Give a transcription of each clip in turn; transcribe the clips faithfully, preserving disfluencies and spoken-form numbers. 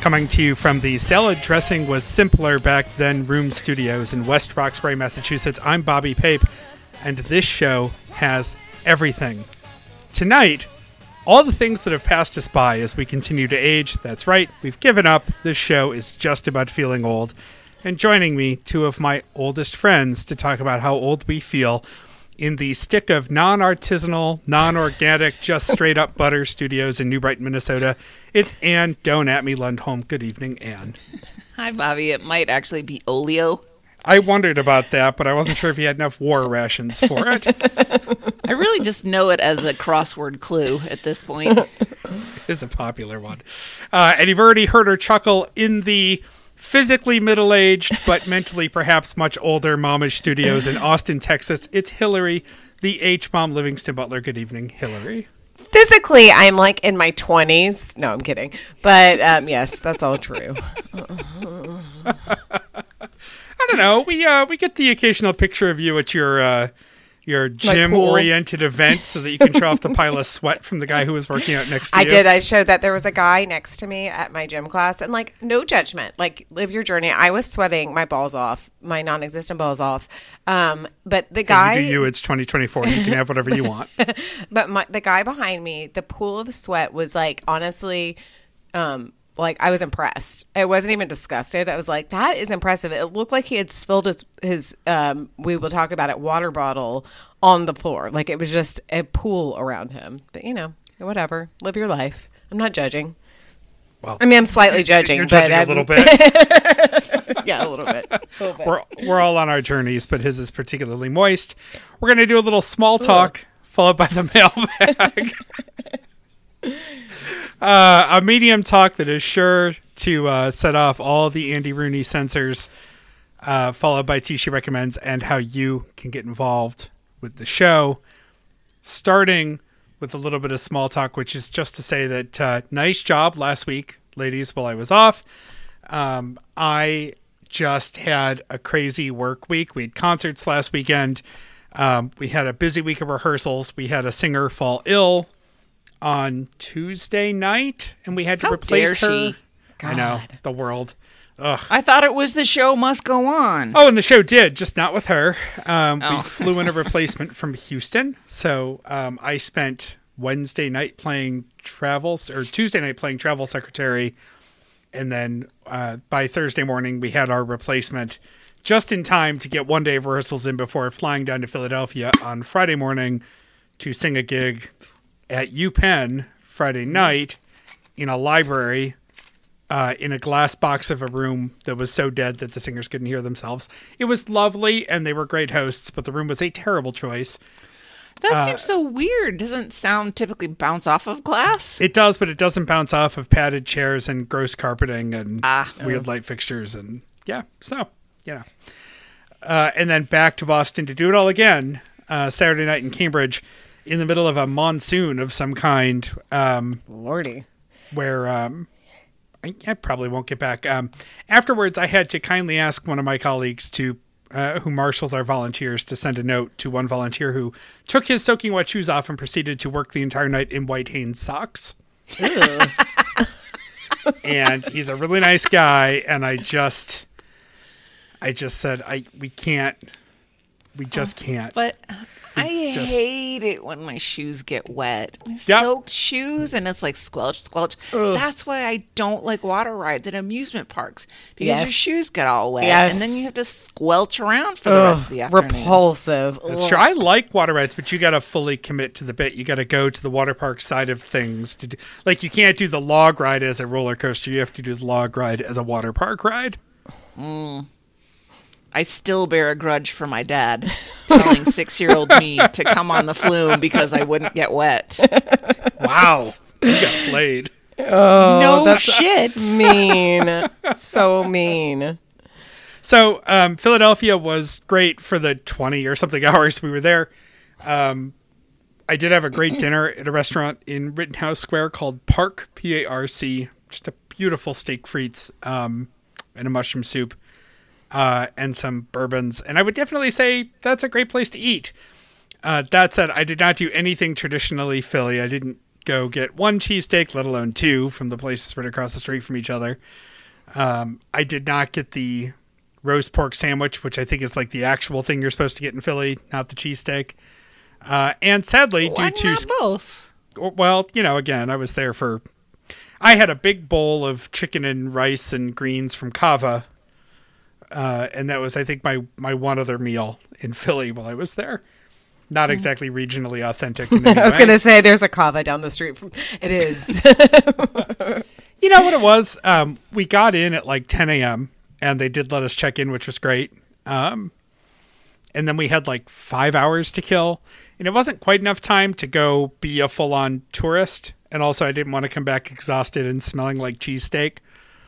Coming to you from the Salad Dressing Was Simpler Back Then Room Studios in West Roxbury, Massachusetts, I'm Bobby Pape, and this show has everything. Tonight, all the things that have passed us by as we continue to age. That's right, we've given up. This show is just about feeling old. And joining me, two of my oldest friends to talk about how old we feel in the stick of non-artisanal, non-organic, just straight-up butter studios in New Brighton, Minnesota. It's Anne Don't At Me Lundholm. Good evening, Anne. Hi, Bobby. It might actually be Oleo. I wondered about that, but I wasn't sure if you had enough war rations for it. I really just know it as a crossword clue at this point. It is a popular one. Uh, and you've already heard her chuckle in the physically middle-aged, but mentally perhaps much older Momish Studios in Austin, Texas. It's Hillary, the H-Mom Livingston Butler. Good evening, Hillary. Physically, I'm like in my twenties. No, I'm kidding. But um, yes, that's all true. I don't know. We uh, we get the occasional picture of you at your uh, your gym-oriented event so that you can show off the pile of sweat from the guy who was working out next to I you. I did. I showed that there was a guy next to me at my gym class, and like, no judgment. Like, live your journey. I was sweating my balls off, my non-existent balls off. Um, but the guy, you do you. It's twenty twenty-four. You can have whatever you want. But my, the guy behind me, the pool of sweat was like, honestly, um. Like, I was impressed. I wasn't even disgusted. I was like, that is impressive. It looked like he had spilled his, his um, we will talk about it, water bottle on the floor. Like, it was just a pool around him. But, you know, whatever. Live your life. I'm not judging. Well, I mean, I'm slightly judging. You're but judging I'm, a little bit. Yeah, a little bit. A little bit. We're, we're all on our journeys, but his is particularly moist. We're going to do a little small talk, Ugh. followed by the mailbag. Uh, a medium talk that is sure to uh, set off all the Andy Rooney censors, uh, followed by T. She Recommends and how you can get involved with the show. Starting with a little bit of small talk, which is just to say that uh, nice job last week, ladies, while I was off. Um, I just had a crazy work week. We had concerts last weekend. Um, we had a busy week of rehearsals. We had a singer fall ill on Tuesday night, and we had to How replace dare her. she? I know, the world. Ugh. I thought it was The Show Must Go On. Oh, and the show did, just not with her. Um, Oh. We flew in a replacement from Houston, so um, I spent Wednesday night playing travel, or Tuesday night playing travel secretary, and then uh, by Thursday morning we had our replacement just in time to get one day of rehearsals in before flying down to Philadelphia on Friday morning to sing a gig at UPenn Friday night in a library uh, in a glass box of a room that was so dead that the singers couldn't hear themselves. It was lovely, and they were great hosts, but the room was a terrible choice. That uh, seems so weird. Doesn't sound typically bounce off of glass? It does, but it doesn't bounce off of padded chairs and gross carpeting and Ah. weird light fixtures. And yeah, so, you know. Uh, and then back to Boston to do it all again, uh, Saturday night in Cambridge, in the middle of a monsoon of some kind, um, Lordy. where um, I, I probably won't get back. Um, afterwards, I had to kindly ask one of my colleagues to, uh, who marshals our volunteers, to send a note to one volunteer who took his soaking wet shoes off and proceeded to work the entire night in white Hanes socks. And he's a really nice guy, and I just, I just said, I we can't, we just can't. But I just- hate it when my shoes get wet. My Yep. soaked shoes, and it's like squelch, squelch. That's why I don't like water rides at amusement parks, because your Yes. shoes get all wet, Yes. and then you have to squelch around for the rest of the afternoon. Repulsive. That's Ugh. true. I like water rides, but you got to fully commit to the bit. You got to go to the water park side of things to do. Like, you can't do the log ride as a roller coaster. You have to do the log ride as a water park ride. I still bear a grudge for my dad telling six-year-old me to come on the flume because I wouldn't get wet. Wow, you got played. Oh, no that's shit. mean. So mean. So um, Philadelphia was great for the twenty or something hours we were there. Um, I did have a great dinner at a restaurant in Rittenhouse Square called Park, P A R C. Just a beautiful steak frites um, and a mushroom soup. Uh, and some bourbons. And I would definitely say that's a great place to eat. Uh, that said, I did not do anything traditionally Philly. I didn't go get one cheesesteak, let alone two, from the places right across the street from each other. Um, I did not get the roast pork sandwich, which I think is like the actual thing you're supposed to get in Philly, not the cheesesteak. Uh, and sadly, Why due not to both? well, you know, again, I was there for. I had a big bowl of chicken and rice and greens from Kava, uh, and that was, I think, my my one other meal in Philly while I was there. Not exactly regionally authentic. In any I was way. going to say there's a Kava down the street from. It is. You know what it was? Um, we got in at like ten a.m. and they did let us check in, which was great. Um, and then we had like five hours to kill, and it wasn't quite enough time to go be a full-on tourist. And also, I didn't want to come back exhausted and smelling like cheesesteak.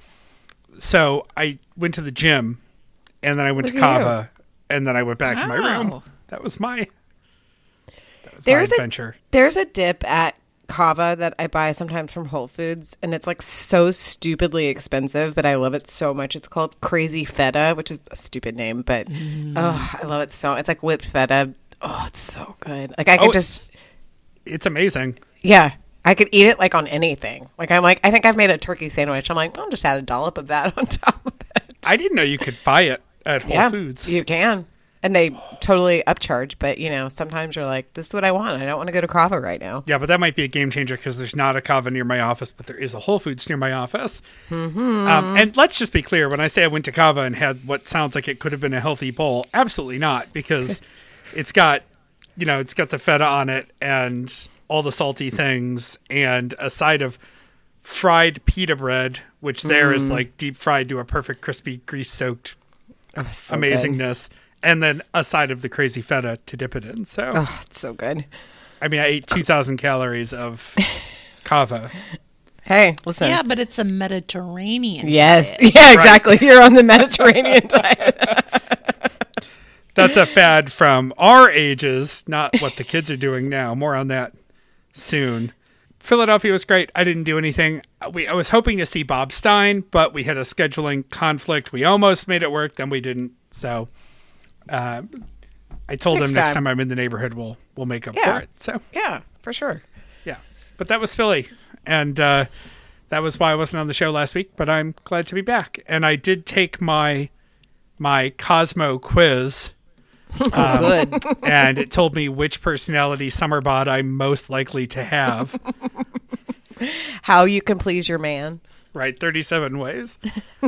So I went to the gym, and then I went Look to at Kava, and then I went back to my room. Wow. That was my that was There's my a- adventure. There's a dip at Kava that I buy sometimes from Whole Foods, and it's like so stupidly expensive, but I love it so much. It's called Crazy Feta, which is a stupid name, but oh, I love it so. It's like whipped feta. Oh, it's so good. Like I could Oh, just, It's amazing. yeah, I could eat it like on anything. Like I'm like, I think I've made a turkey sandwich. I'm like, I'll just add a dollop of that on top of it. I didn't know you could buy it at Whole yeah, Foods. you can. And they totally upcharge, but you know, sometimes you're like, this is what I want. I don't want to go to Kava right now. Yeah, but that might be a game changer because there's not a Kava near my office, but there is a Whole Foods near my office. Mm-hmm. Um, and let's just be clear. When I say I went to Kava and had what sounds like it could have been a healthy bowl, absolutely not, because it's got, you know, it's got the feta on it and all the salty things and a side of fried pita bread, which there is like deep fried to a perfect crispy grease-soaked Oh, so good. amazingness. And then a side of the crazy feta to dip it in. So, Oh, it's so good. I mean, I ate two thousand calories of Kava. Hey, listen. Yeah, but it's a Mediterranean. Yes. diet. Yeah, exactly. You're on the Mediterranean diet. That's a fad from our ages, not what the kids are doing now. More on that soon. Philadelphia was great. I didn't do anything. We I was hoping to see Bob Stein, but we had a scheduling conflict. We almost made it work, then we didn't. So uh, I told Next him next time. time I'm in the neighborhood, we'll we'll make up Yeah. for it. So Yeah, for sure. yeah, but that was Philly, and uh, that was why I wasn't on the show last week. But I'm glad to be back, and I did take my my Cosmo quiz. Um, Good. and it told me which personality summer bod I'm most likely to have. How you can please your man. Right, thirty-seven ways.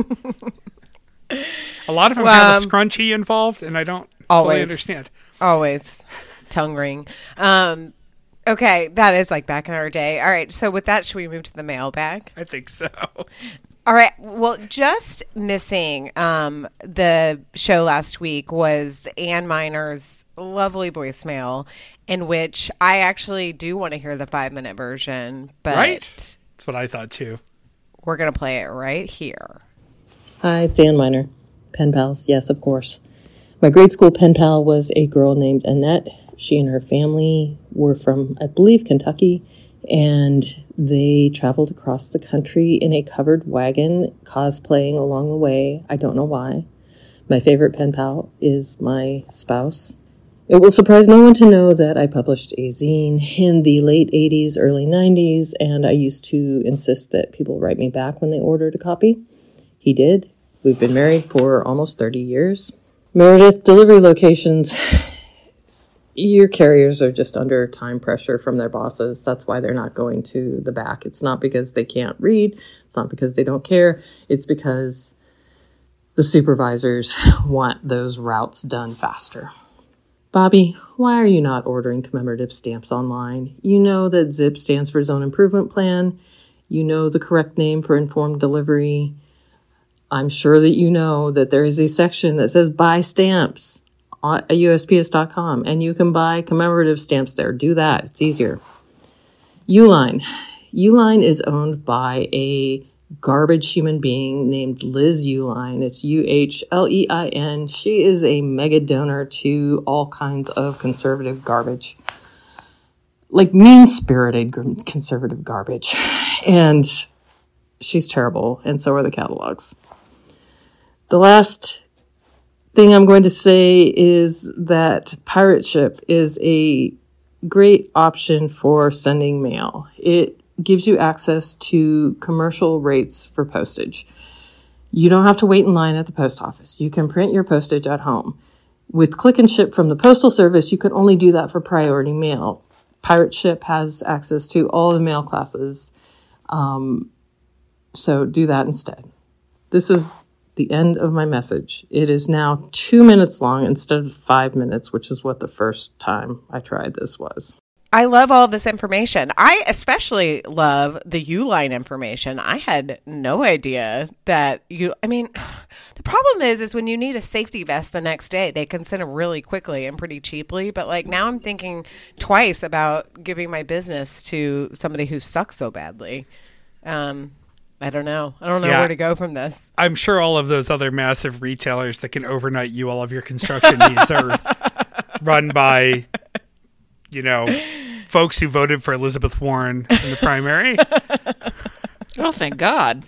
A lot of them Well, have a um, scrunchie involved, and I don't fully Always. understand. Always. Tongue ring. Um, okay, that is like back in our day. All right, so with that, should we move to the mailbag? I think so. All right. Well, just missing um, the show last week was Ann Miner's lovely voicemail, in which I actually do want to hear the five minute version, but Right? That's what I thought too. we're going to play it right here. Hi, it's Ann Miner. Pen pals, yes, of course. My grade school pen pal was a girl named Annette. She and her family were from, I believe, Kentucky, and they traveled across the country in a covered wagon, cosplaying along the way. I don't know why. My favorite pen pal is my spouse. It will surprise no one to know that I published a zine in the late eighties, early nineties, and I used to insist that people write me back when they ordered a copy. He did. We've been married for almost thirty years. Meredith, delivery locations, your carriers are just under time pressure from their bosses. That's why they're not going to the back. It's not because they can't read. It's not because they don't care. It's because the supervisors want those routes done faster. Bobby, why are you not ordering commemorative stamps online? You know that ZIP stands for Zone Improvement Plan. You know the correct name for informed delivery. I'm sure that you know that there is a section that says buy stamps at U S P S dot com, and you can buy commemorative stamps there. Do that. It's easier. Uline. Uline is owned by a garbage human being named Liz Uline. It's U H L E I N. She is a mega donor to all kinds of conservative garbage. Like mean-spirited conservative garbage. And she's terrible, and so are the catalogs. The last thing I'm going to say is that Pirate Ship is a great option for sending mail. It gives you access to commercial rates for postage. You don't have to wait in line at the post office. You can print your postage at home. With Click and Ship from the Postal Service, you can only do that for priority mail. Pirate Ship has access to all the mail classes, um, so do that instead. This is the end of my message. It is now two minutes long instead of five minutes, which is what the first time I tried this was. I love all of this information. I especially love the Uline information. I had no idea that you, I mean, the problem is, is when you need a safety vest the next day, they can send them really quickly and pretty cheaply. But like now I'm thinking twice about giving my business to somebody who sucks so badly. Um, I don't know. I don't know Yeah. where to go from this. I'm sure all of those other massive retailers that can overnight you all of your construction needs are run by, you know, folks who voted for Elizabeth Warren in the primary. Oh, thank God.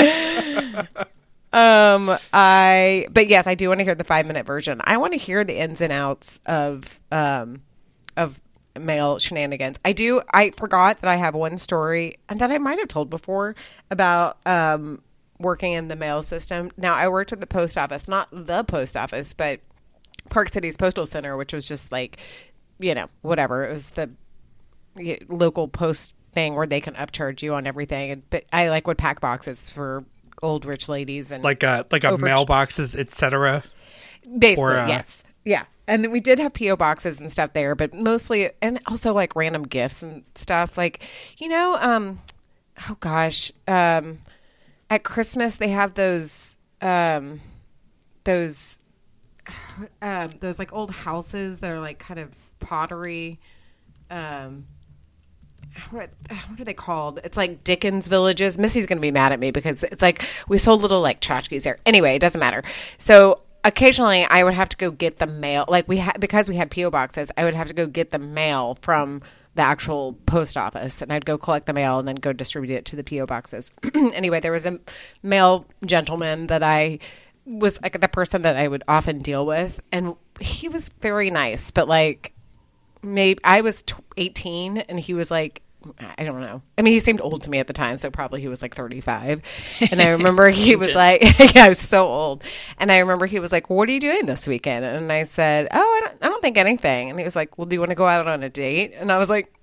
Um, I, but yes, I do want to hear the five minute version. I want to hear the ins and outs of, um, of mail shenanigans. I do. I forgot that I have one story and that I might have told before about, um, working in the mail system. Now I worked at the post office, not the post office, but Park City's Postal Center, which was just like, you know, whatever. It was the local post thing where they can upcharge you on everything. And, but I like would pack boxes for old rich ladies and Like a, like a Over- mailboxes, et cetera. basically, or, uh, yes. Yeah. And we did have P O boxes and stuff there, but mostly, and also like random gifts and stuff. Like, you know, um, oh gosh, um, at Christmas they have those, um, those, um, those like old houses that are like kind of pottery. Um, what, what are they called? It's like Dickens villages. Missy's going to be mad at me because it's like we sold little like tchotchkes there. Anyway, it doesn't matter. So occasionally I would have to go get the mail. Like we had, because we had P O boxes, I would have to go get the mail from the actual post office and I'd go collect the mail and then go distribute it to the P O boxes. Anyway, there was a mail gentleman that I was like the person that I would often deal with. And he was very nice, but like, maybe I was eighteen and he was like, I don't know. I mean, he seemed old to me at the time, so probably he was like thirty-five. And I remember he was like, yeah, I was so old. And I remember he was like, what are you doing this weekend? And I said, oh, I don't, I don't think anything. And he was like, well, do you want to go out on a date? And I was like,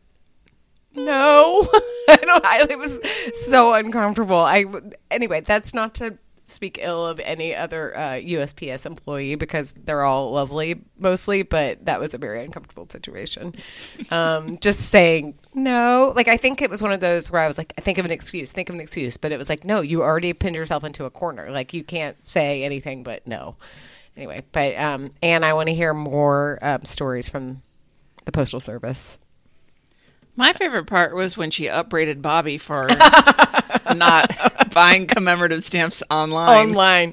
no, I don't. I, it was so uncomfortable. I anyway, that's not to speak ill of any other uh, U S P S employee because they're all lovely mostly, but that was a very uncomfortable situation. Um, just saying no, like I think it was one of those where I was like, I think of an excuse, think of an excuse, but it was like, no, you already pinned yourself into a corner. Like you can't say anything but no. Anyway, but um, and I want to hear more um, stories from the Postal Service. My favorite part was when she upbraided Bobby for not buying commemorative stamps online. Online.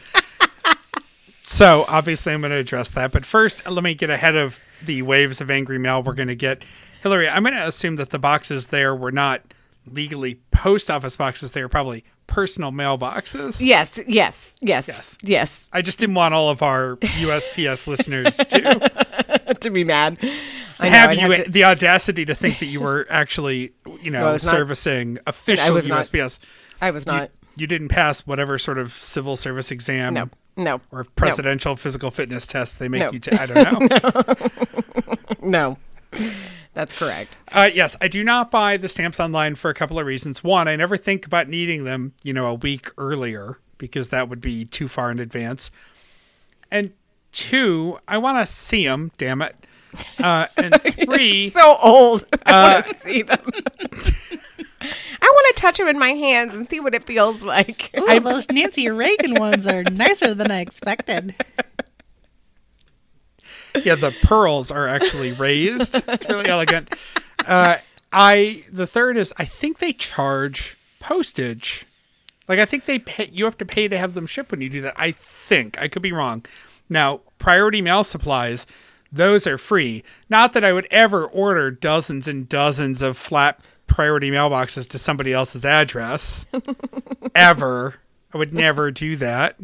So obviously I'm going to address that. But first, let me get ahead of the waves of angry mail we're going to get. Hillary, I'm going to assume that the boxes there were not legally post office boxes. They were probably personal mailboxes. Yes, yes, yes, Yes. yes. I just didn't want all of our U S P S listeners to To be mad. I know, have I'd you have to- the audacity to think that you were actually, you know, No, I was not- servicing official was U S P S. I was You, not. you didn't pass whatever sort of civil service exam No, no, or presidential physical fitness test they make No. you take. I don't know. no. That's correct. Uh, yes, I do not buy the stamps online for a couple of reasons. One, I never think about needing them, you know, a week earlier because that would be too far in advance. And two, I want to see them, damn it. Uh, and three, So old. I Uh, want to see them. I want to touch them in my hands and see what it feels like. Ooh, those Nancy Reagan ones are nicer than I expected. yeah, the pearls are actually raised. It's really elegant. Uh, I the third is I think they charge postage. Like I think they pay. You have to pay to have them shipped when you do that. I think I could be wrong. Now, priority mail supplies, those are free. Not that I would ever order dozens and dozens of flat priority mailboxes to somebody else's address. Ever. I would never do that.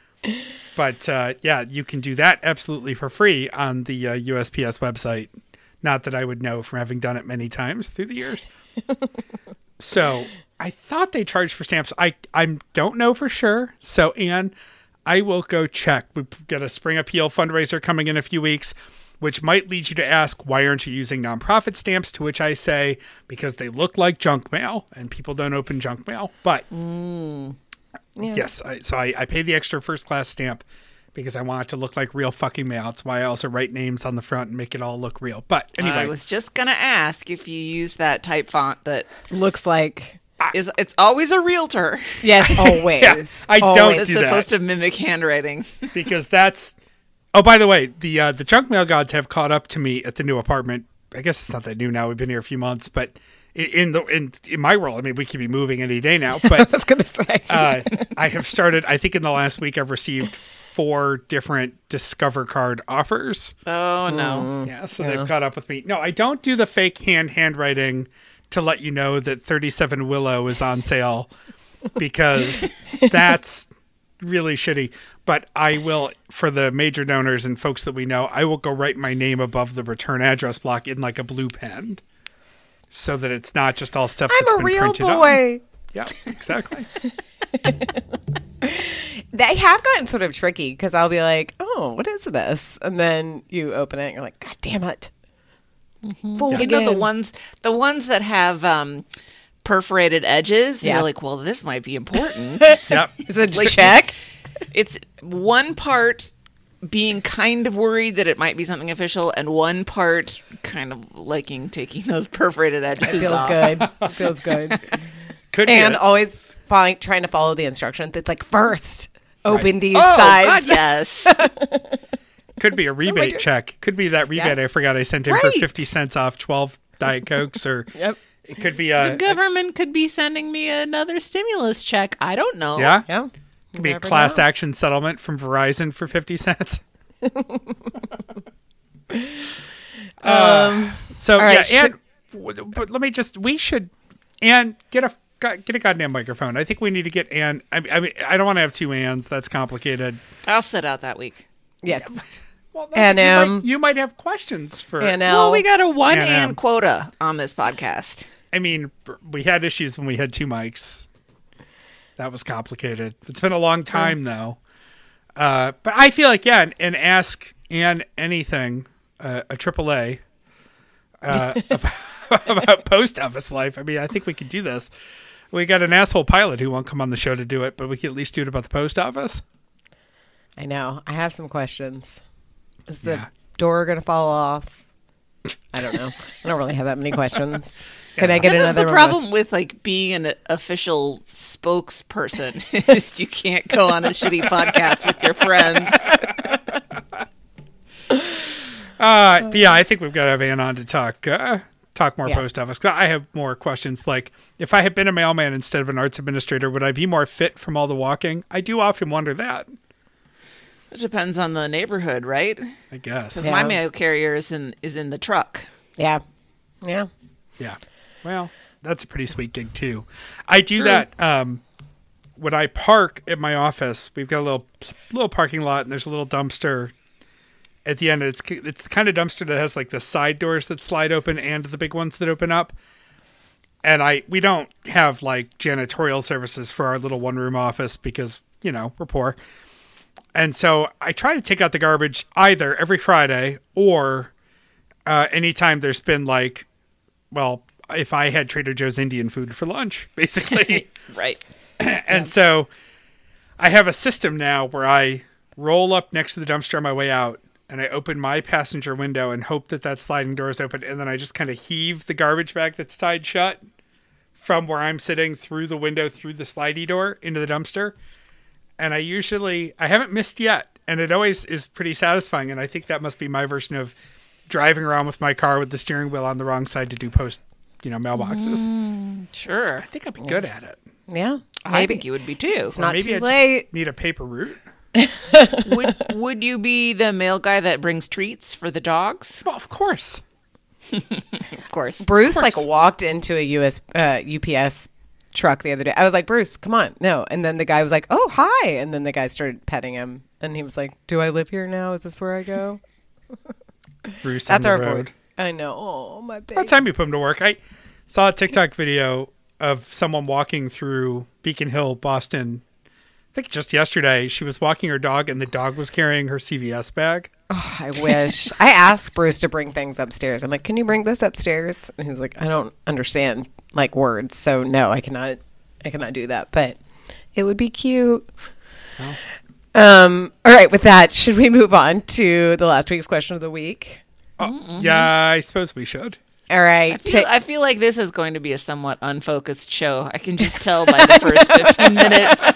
But uh, yeah, you can do that absolutely for free on the uh, U S P S website. Not that I would know from having done it many times through the years. So I thought they charged for stamps. I I don't know for sure. So, Anne, I will go check. We've got a Spring Appeal fundraiser coming in a few weeks, which might lead you to ask, why aren't you using nonprofit stamps? To which I say, because they look like junk mail and people don't open junk mail. But Mm. Yeah. yes, I, so I, I pay the extra first class stamp because I want it to look like real fucking mail. That's why I also write names on the front and make it all look real. But anyway. I was just going to ask if you use that type font that Looks like. is, it's always a realtor. Yes, always. Yeah, I don't Always. It's do that. supposed to mimic handwriting. because that's... Oh, by the way, the uh, the junk mail gods have caught up to me at the new apartment. I guess it's not that new now. We've been here a few months. But in, in, the, in, in my world, I mean, we could be moving any day now. But I was going to say. uh, I have started... I think in the last week, I've received four different Discover card offers. Oh, no. Yeah, so they've caught up with me. No, I don't do the fake hand handwriting to let you know that thirty-seven Willow is on sale because that's really shitty. But I will, for the major donors and folks that we know, I will go write my name above the return address block in like a blue pen so that it's not just all stuff that's I'm a been real printed on. boy. Yeah, exactly. They have gotten sort of tricky because I'll be like, oh, what is this? And then you open it and you're like, God damn it. Fold You know, again. the ones the ones that have um, perforated edges, Yeah. you're like, well, this might be important. Yep. Is it Like- check? It's one part being kind of worried that it might be something official, and one part kind of liking taking those perforated edges It feels off. good. It feels good. Could be And it. always following, trying to follow the instructions. It's like, first, open Right. these Oh, sides. God, yes. Could be a rebate doing? check. Could be that rebate Yes. I forgot I sent in for Right. fifty cents off twelve Diet Cokes, or Yep. it could be a, The government could be sending me another stimulus check. I don't know. yeah, Yeah. could be a Never class know. action settlement from Verizon for fifty cents. um. So all right, yeah, should- and w- but let me just we should and get a got- get a goddamn microphone. I think we need to get Ann. I, I mean, I don't want to have two Anns. That's complicated. I'll sit out that week. Yes. Well, And, you, um, might, you might have questions for. And Well, L. we got a one And, and um, quota on this podcast. I mean, we had issues when we had two mics. That was complicated. It's been a long time though. Uh, but I feel like, yeah, and, and ask Ann anything, uh, a triple A, uh, about, about post office life. I mean, I think we could do this. We got an asshole pilot who won't come on the show to do it, but we can at least do it about the post office. I know. I have some questions. Is the Yeah. door going to fall off? I don't know. I don't really have that many questions. Can I get That is another the one? problem with like being an official spokesperson is you can't go on a shitty podcast with your friends. Uh, but yeah, I think we've got to have Ann on to talk, uh, talk more Yeah. post office. 'Cause I have more questions. Like, if I had been a mailman instead of an arts administrator, would I be more fit from all the walking? I do often wonder that. It depends on the neighborhood, right? I guess. Because Yeah. my mail carrier is in is in the truck. Yeah. Yeah. Yeah. Well, that's a pretty sweet gig too. I do that um, when I park at my office. We've got a little little parking lot, and there's a little dumpster at the end. It's it's the kind of dumpster that has like the side doors that slide open and the big ones that open up. And I we don't have like janitorial services for our little one room office because, you know, we're poor. And so I try to take out the garbage either every Friday or uh, anytime there's been like, well, if I had Trader Joe's Indian food for lunch, basically. Right. And so I have a system now where I roll up next to the dumpster on my way out and I open my passenger window and hope that that sliding door is open. And then I just kind of heave the garbage bag that's tied shut from where I'm sitting through the window, through the slidey door into the dumpster. And I usually, I haven't missed yet. And it always is pretty satisfying. And I think that must be my version of driving around with my car with the steering wheel on the wrong side to do post, you know, mailboxes. Sure. I think I'd be good at it. Yeah. I think you would be too. It's not Maybe too I late. just need a paper route. would would you be the mail guy that brings treats for the dogs? Well, of course. Of course. Bruce Of like course. walked into a U S uh, U P S truck the other day. I was like, Bruce, come on, no. And then the guy was like, oh, hi. And then the guy started petting him, and he was like, do I live here now? Is this where I go? Bruce That's on our the boy. road. I know. Oh, my baby. About time you put him to work. I saw a TikTok video of someone walking through Beacon Hill, Boston. I think just yesterday. She was walking her dog, and the dog was carrying her C V S bag. Oh, I wish. I asked Bruce to bring things upstairs. I'm like, can you bring this upstairs? And he's like, I don't understand like words, so no, I cannot. I cannot do that. But it would be cute. Oh. Um. All right. With that, should we move on to the last week's question of the week? Oh, Mm-hmm. yeah, I suppose we should. All right. I feel, I feel like this is going to be a somewhat unfocused show. I can just tell by the first fifteen minutes.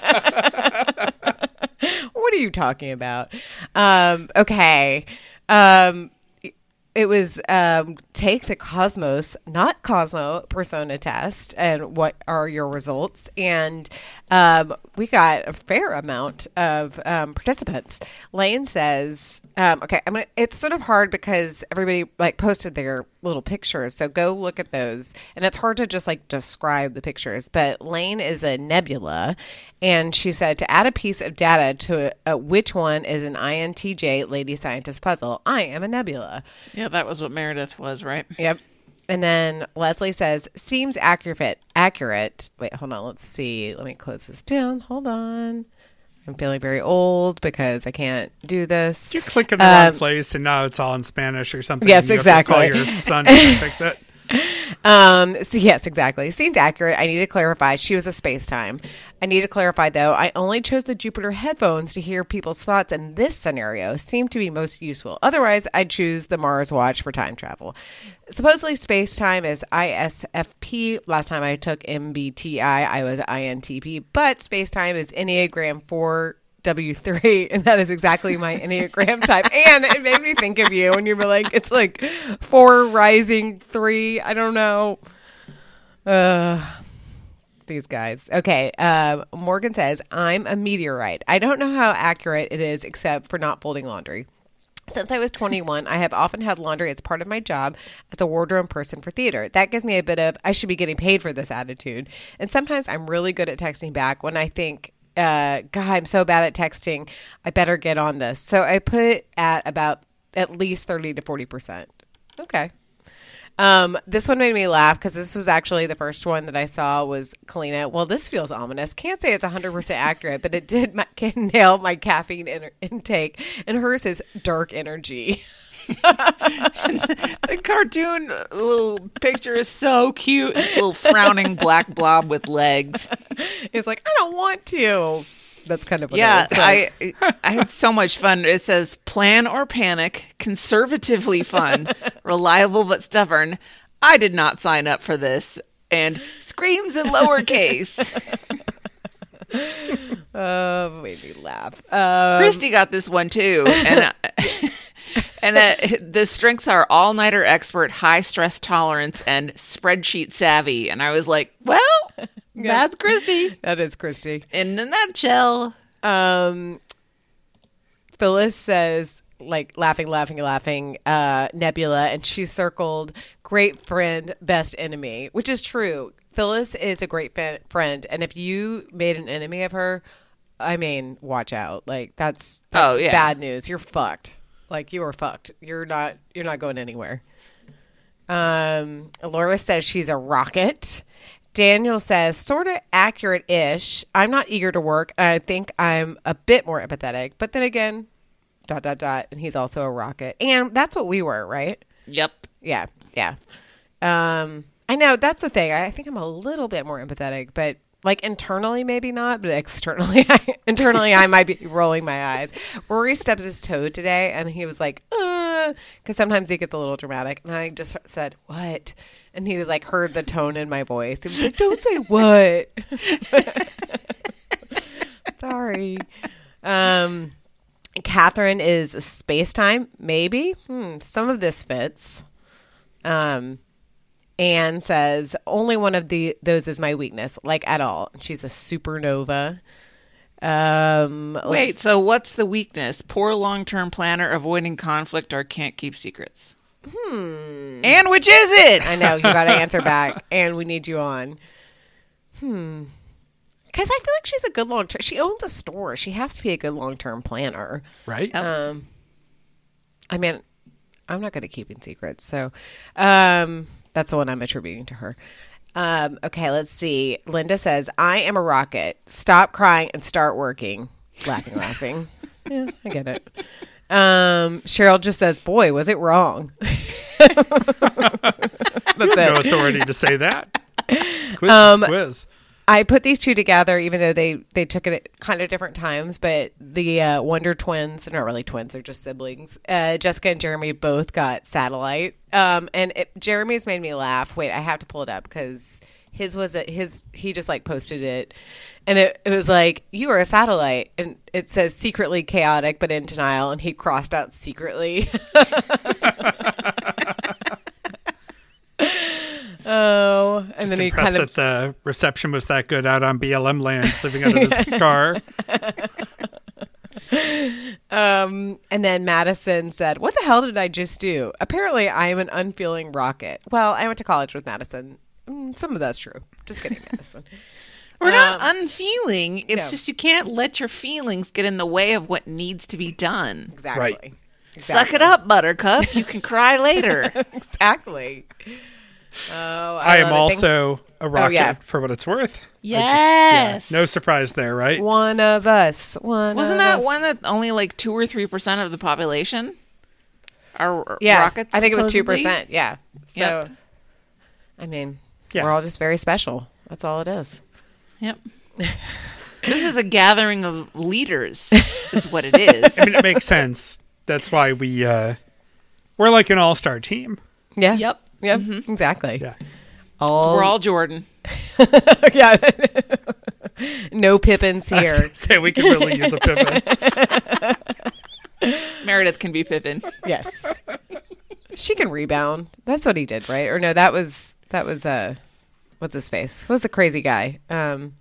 What are you talking about? Um, okay. Um, it was um, take the Cosmos, not Cosmo, persona test, and what are your results? And um, we got a fair amount of um, participants. Lane says, um, okay, I'm gonna, it's sort of hard because everybody like posted their little pictures, so go look at those. And it's hard to just like describe the pictures. But Lane is a nebula, and she said to add a piece of data to uh, which one is an I N T J lady scientist puzzle. I am a nebula. Yeah, that was what Meredith was, right? Yep. And then Leslie says, seems accurate. Accurate. Wait, hold on. Let's see. Let me close this down. Hold on. I'm feeling very old because I can't do this. You click in the Um, wrong place, and now it's all in Spanish or something. Yes, You have to exactly. call your son to fix it. Um, so yes, exactly. Seems accurate. I need to clarify. She was a space-time. I need to clarify, though. I only chose the Jupiter headphones to hear people's thoughts in this scenario. Seemed to be most useful. Otherwise, I'd choose the Mars watch for time travel. Supposedly, space-time is I S F P. Last time I took M B T I, I was I N T P. But space-time is Enneagram four W three, and that is exactly my Enneagram type. And it made me think of you, and you were like, it's like four rising three. I don't know. Uh, these guys. Okay. Uh, Morgan says, I'm a meteorite. I don't know how accurate it is except for not folding laundry. Since I was twenty-one, I have often had laundry as part of my job as a wardrobe person for theater. That gives me a bit of, I should be getting paid for this attitude. And sometimes I'm really good at texting back when I think, uh, God, I'm so bad at texting. I better get on this. So I put it at about at least thirty to forty percent. Okay. Um, this one made me laugh because this was actually the first one that I saw was Kalina. Well, this feels ominous. Can't say it's one hundred percent accurate, but it did ma- can nail my caffeine in- intake. And hers is dark energy. The cartoon little picture is so cute. This little frowning black blob with legs. It's like, I don't want to. That's kind of what Yeah, it would say. I I had so much fun. It says plan or panic, conservatively fun, reliable but stubborn. I did not sign up for this. And screams in lowercase. Uh, made me laugh. Um, Christy got this one too. And uh, and uh, the strengths are all-nighter expert, high stress tolerance, and spreadsheet savvy. And I was like, well, that's Christy. that is Christy. In a nutshell. Um, Phyllis says, like, laughing, laughing, laughing, uh, Nebula, and she circled great friend, best enemy, which is true. Phyllis is a great fa- friend, and if you made an enemy of her, I mean, watch out. Like, that's, that's Oh, yeah. bad news. You're fucked. Like, you are fucked. You're not, you're not going anywhere. Um, Laura says she's a rocket. Daniel says, sort of accurate-ish. I'm not eager to work. And I think I'm a bit more empathetic. But then again, dot, dot, dot. And he's also a rocket. And that's what we were, right? Yep. Yeah, yeah. Um, I know, that's the thing. I think I'm a little bit more empathetic. But, like, internally, maybe not. But externally, I, internally, I might be rolling my eyes. Rory stubbed his toe today. And he was like, uh, because sometimes he gets a little dramatic. And I just said, what? And he was like, heard the tone in my voice. He was like, don't say what. Sorry. Um, Catherine is space-time, maybe. Hmm, some of this fits. Um, Anne says, only one of the those is my weakness, like at all. She's a supernova. Um, Wait, let's- so what's the weakness? Poor long-term planner, avoiding conflict, or can't keep secrets? Hmm. And which is it? I know, you got to answer back, and we need you on. Hmm. Because I feel like she's a good long-term... She owns a store. She has to be a good long-term planner. Right? Um, I mean, I'm not good at keeping secrets. So um, that's the one I'm attributing to her. Um, okay, let's see. Linda says, I am a rocket. Stop crying and start working. Laughing, laughing. Yeah, I get it. Um, Cheryl just says, boy, was it wrong. That's it. No authority to say that. Quiz, Um, quiz. I put these two together, even though they, they took it at kind of different times, but the uh, Wonder Twins, they're not really twins, they're just siblings. Uh, Jessica and Jeremy both got Satellite. Um, and it, Jeremy's made me laugh. Wait, I have to pull it up because his was a, his, he just like posted it. And it, it was like, you are a satellite. And it says secretly chaotic, but in denial. And he crossed out secretly. Oh, and Just then he impressed kind of that the reception was that good out on B L M land, living out of his car. Um, and then Madison said, what the hell did I just do? Apparently, I am an unfeeling rocket. Well, I went to college with Madison. Mm, some of that's true. Just kidding, Madison. We're not Um, unfeeling. It's no. just you can't let your feelings get in the way of what needs to be done. Exactly. Right. Suck it up, Buttercup. You can cry later. Exactly. Oh, I, am love it. Thank- also a rocket yeah. for what it's worth. I Yes. yeah, no surprise there, right? one of us. One Wasn't of that us. one that only like two or three percent of the population are Yes, rockets? I think it was two supposedly? percent. Yeah. So, Yep. I mean, Yeah. we're all just very special. That's all it is. Yep. This is a gathering of leaders, is what it is. I mean, it makes sense. That's why we uh, we're like an all-star team. Yeah. Yep. Yep. Exactly. Yeah. All, We're all Jordan. yeah. No Pippins I was here. gonna say we could really use a Pippin. Meredith can be Pippin. Yes. She can rebound. That's what he did, right? Or no, that was that was uh what's his face? What was the crazy guy? Um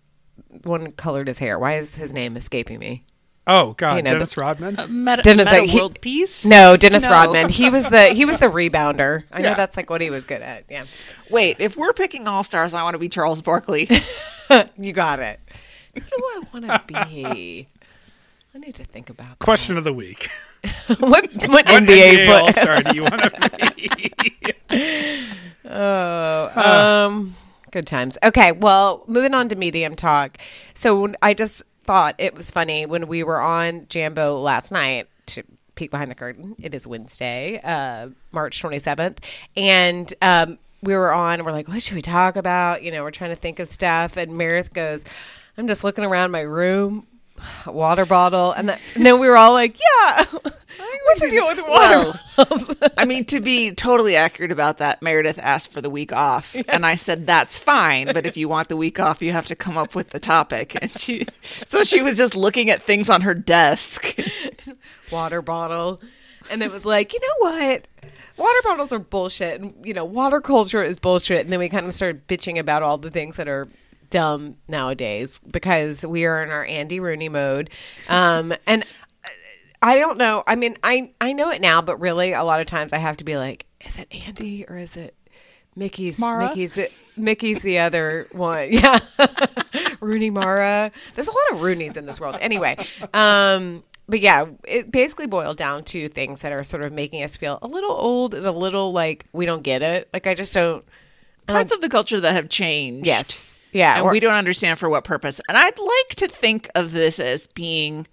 one colored his hair. Why is his name escaping me? Oh God, You know, Dennis Rodman. Meta, Dennis, meta like, he- world peace? No, Dennis No. Rodman. He was the he was the rebounder. I know Yeah. that's like what he was good at. Yeah. Wait, if we're picking all stars, I want to be Charles Barkley. You got it. Who do I want to be? I need to think about that. Question of the week: what what, What N B A, All put- Star do you want to be? Oh, um, good times. Okay, well, moving on to medium talk. So when- I just thought it was funny when we were on Jambo last night to peek behind the curtain. It is Wednesday, uh, March twenty-seventh, and um, we were on. We're like, what should we talk about? You know, we're trying to think of stuff, and Meredith goes, "I'm just looking around my room." Water bottle, and, the, and then we were all like, "Yeah, what's the deal with water Well, bottles?" I mean, to be totally accurate about that, Meredith asked for the week off, and I said that's fine. But if you want the week off, you have to come up with the topic. And she, so she was just looking at things on her desk. Water bottle, and it was like, you know what? Water bottles are bullshit, and you know, water culture is bullshit. And then we kind of started bitching about all the things that are dumb nowadays because we are in our Andy Rooney mode. Um, and I don't know. I mean, I I know it now, but really, a lot of times I have to be like, is it Andy or is it Mickey's? Mara? Mickey's the, Mickey's the other one. Yeah, Rooney Mara. There's a lot of Rooneys in this world. Anyway, um, but yeah, it basically boiled down to things that are sort of making us feel a little old and a little like we don't get it. Like I just don't. I don't Parts of the culture that have changed. yes. Yeah. And or- we don't understand for what purpose. And I'd like to think of this as being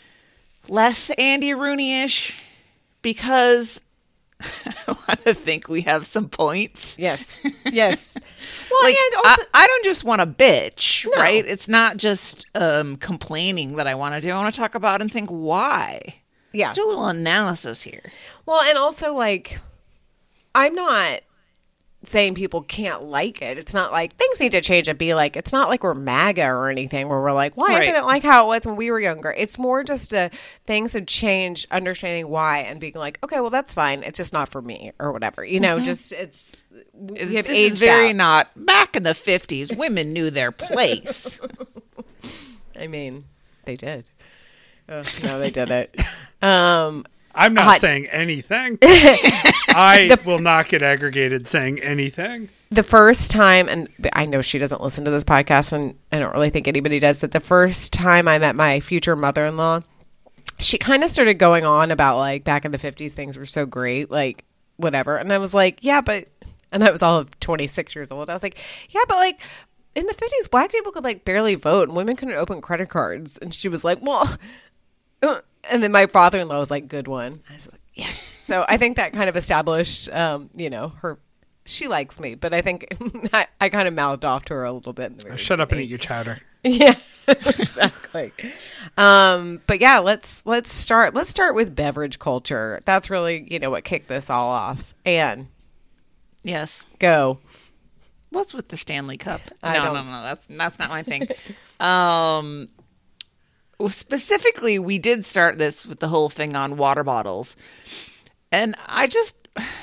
less Andy Rooney-ish because I want to think we have some points. Yes. Yes. Well, Like, and also, I, I don't just want to bitch, No. right? It's not just um, complaining that I want to do. I want to talk about and think why. yeah. Let's do a little analysis here. Well, and also like, I'm not saying people can't like it. It's not like things need to change and be like, it's not like we're MAGA or anything where we're like, why Right. isn't it like how it was when we were younger? It's more just a things have changed, understanding why and being like, okay, well, that's fine. It's just not for me or whatever. You know, just it's, we have This aged is very out. not back in the fifties. Women knew their place. I mean, they did. Oh, no, they didn't. Um, I'm not Hot- saying anything. I will not get aggregated saying anything. the first time, and I know she doesn't listen to this podcast, and I don't really think anybody does, but the first time I met my future mother-in-law, she kind of started going on about like back in the fifties things were so great, like whatever. And I was like, yeah, but, and I was all twenty-six years old. I was like, yeah, but like in the fifties, black people could like barely vote and women couldn't open credit cards. And she was like, well, uh, and then my father-in-law was like, good one. I was like, yes. So I think that kind of established, um, you know, her, she likes me, but I think I, I kind of mouthed off to her a little bit. In the very Shut up and beginning. eat your chowder. Yeah, exactly. Um, but yeah, let's let's start. Let's start with beverage culture. That's really, you know, what kicked this all off. Anne, Yes. go. What's with the Stanley Cup? I no, don't- no, no. That's that's not my thing. um, well, specifically, we did start this with the whole thing on water bottles, and I just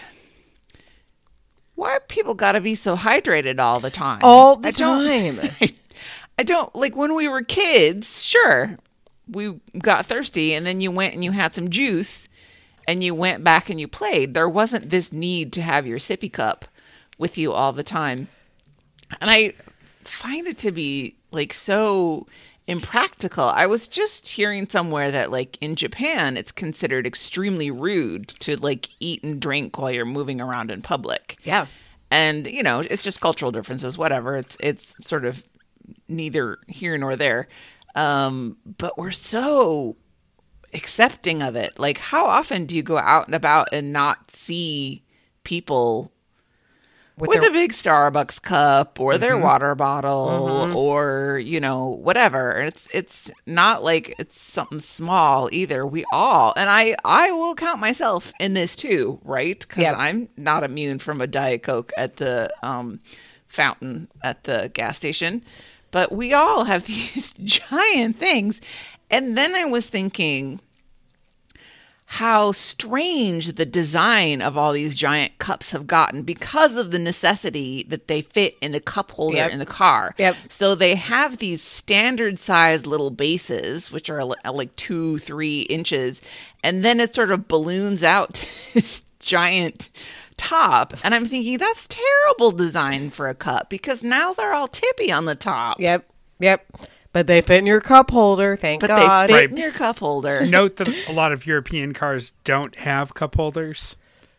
why have people got to be so hydrated all the time? All the I don't- time. I don't like when we were kids. Sure, we got thirsty, and then you went and you had some juice, and you went back and you played. There wasn't this need to have your sippy cup with you all the time. And I find it to be like so impractical. I was just hearing somewhere that like in Japan, it's considered extremely rude to like eat and drink while you're moving around in public. Yeah. And, you know, it's just cultural differences, whatever. It's, it's sort of neither here nor there. Um, but we're so accepting of it. Like, how often do you go out and about and not see people with, their- a big Starbucks cup or their water bottle or, you know, whatever. And it's it's not like it's something small either. We all, and I, I will count myself in this too, right? Because Yep. I'm not immune from a Diet Coke at the um, fountain at the gas station. But we all have these giant things. And then I was thinking how strange the design of all these giant cups have gotten because of the necessity that they fit in a cup holder Yep. in the car. Yep. So they have these standard sized little bases, which are li- like two, three inches. And then it sort of balloons out to this giant top. And I'm thinking that's terrible design for a cup because now they're all tippy on the top. Yep. Yep. But they fit in your cup holder. Thank But God. they fit Right. in your cup holder. Note that a lot of European cars don't have cup holders,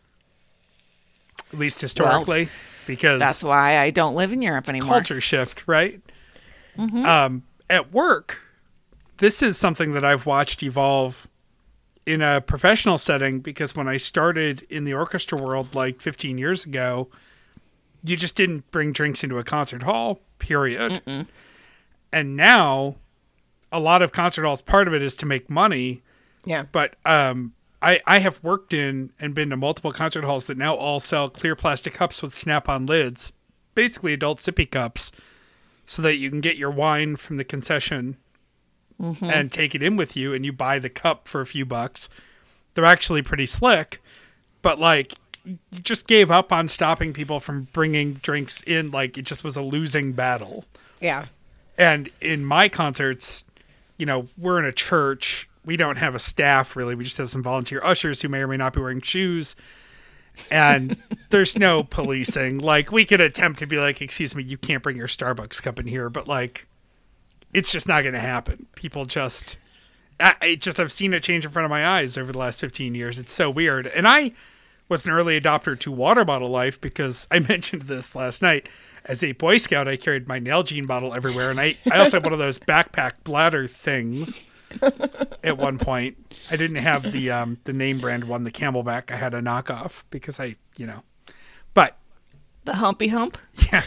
at least historically, because That's why I don't live in Europe anymore. culture shift, right? Um, at work, this is something that I've watched evolve in a professional setting because when I started in the orchestra world like fifteen years ago, you just didn't bring drinks into a concert hall, period. Mm-mm. And now a lot of concert halls, part of it is to make money. Yeah. But um, I, I have worked in and been to multiple concert halls that now all sell clear plastic cups with snap-on lids, basically adult sippy cups, so that you can get your wine from the concession and take it in with you, and you buy the cup for a few bucks. They're actually pretty slick, but like you just gave up on stopping people from bringing drinks in. Like it just was a losing battle. Yeah. And in my concerts, you know, we're in a church. We don't have a staff, really. We just have some volunteer ushers who may or may not be wearing shoes. And there's no policing. Like, we could attempt to be like, excuse me, you can't bring your Starbucks cup in here. But, like, it's just not going to happen. People just... I, I just, I've seen it change in front of my eyes over the last fifteen years. It's so weird. And I was an early adopter to water bottle life because I mentioned this last night. As a Boy Scout, I carried my Nalgene bottle everywhere, and I, I also had one of those backpack bladder things at one point. I didn't have the um, the name brand one, the Camelback. I had a knockoff because I, you know. But, The Humpy Hump? yeah.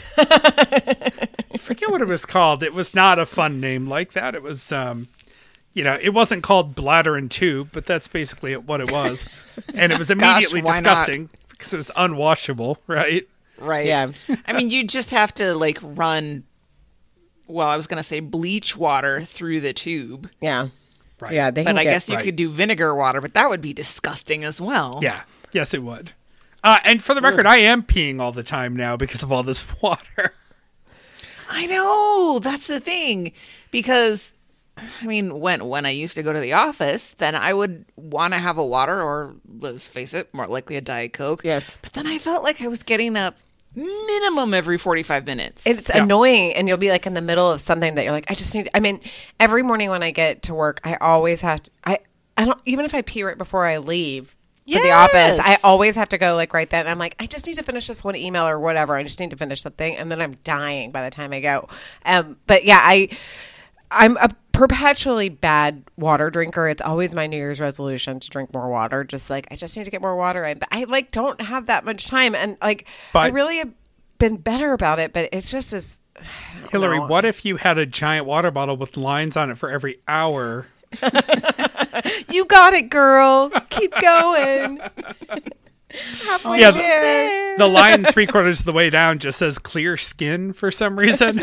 I forget what it was called. It was not a fun name like that. It was, um, you know, it wasn't called Bladder and Tube, but that's basically what it was. And it was immediately why not? disgusting because it was unwashable, right? Right. Yeah. I mean, you just have to, like, run, well, I was going to say bleach water through the tube. Yeah. Right. Yeah. They But can I get- guess you right. could do vinegar water, but that would be disgusting as well. Yeah. Yes, it would. Uh, and for the record, I am peeing all the time now because of all this water. I know. That's the thing. Because, I mean, when when I used to go to the office, then I would want to have a water or, let's face it, more likely a Diet Coke. Yes. But then I felt like I was getting up minimum every forty-five minutes. It's Yeah. annoying, and you'll be like in the middle of something that you're like, I just need. I mean, every morning when I get to work, I always have to. I I don't, even if I pee right before I leave Yes. for the office, I always have to go like right then. I'm like, I just need to finish this one email or whatever. I just need to finish the thing. And then I'm dying by the time I go. Um, but yeah, I, I'm a perpetually bad water drinker. It's always my New Year's resolution to drink more water. Just like, I just need to get more water in. But I like don't have that much time. And like, But- I really have been better about it, but it's just as, Hillary, know. what if you had a giant water bottle with lines on it for every hour? you got it, girl. Keep going. Halfway Yeah, there. The line three quarters of the way down just says clear skin for some reason.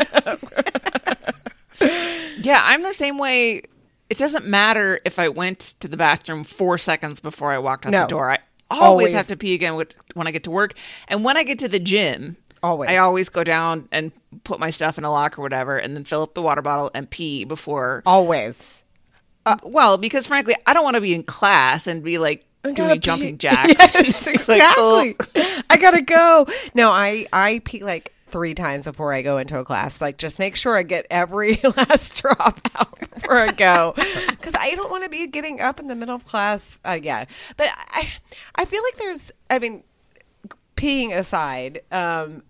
Yeah, I'm the same way. It doesn't matter if I went to the bathroom four seconds before I walked out No. the door. I always, Always. have to pee again with- when I get to work. And when I get to the gym, Always. I always go down and put my stuff in a locker or whatever and then fill up the water bottle and pee before. Always. Uh, well, because frankly, I don't want to be in class and be like gotta doing pee. jumping jacks. Yes, It's like, exactly. oh. I gotta go. No, I I pee like three times before I go into a class. Like, just make sure I get every last drop out before I go, because I don't want to be getting up in the middle of class. Uh, yeah, but I I feel like there's. I mean, peeing aside, um,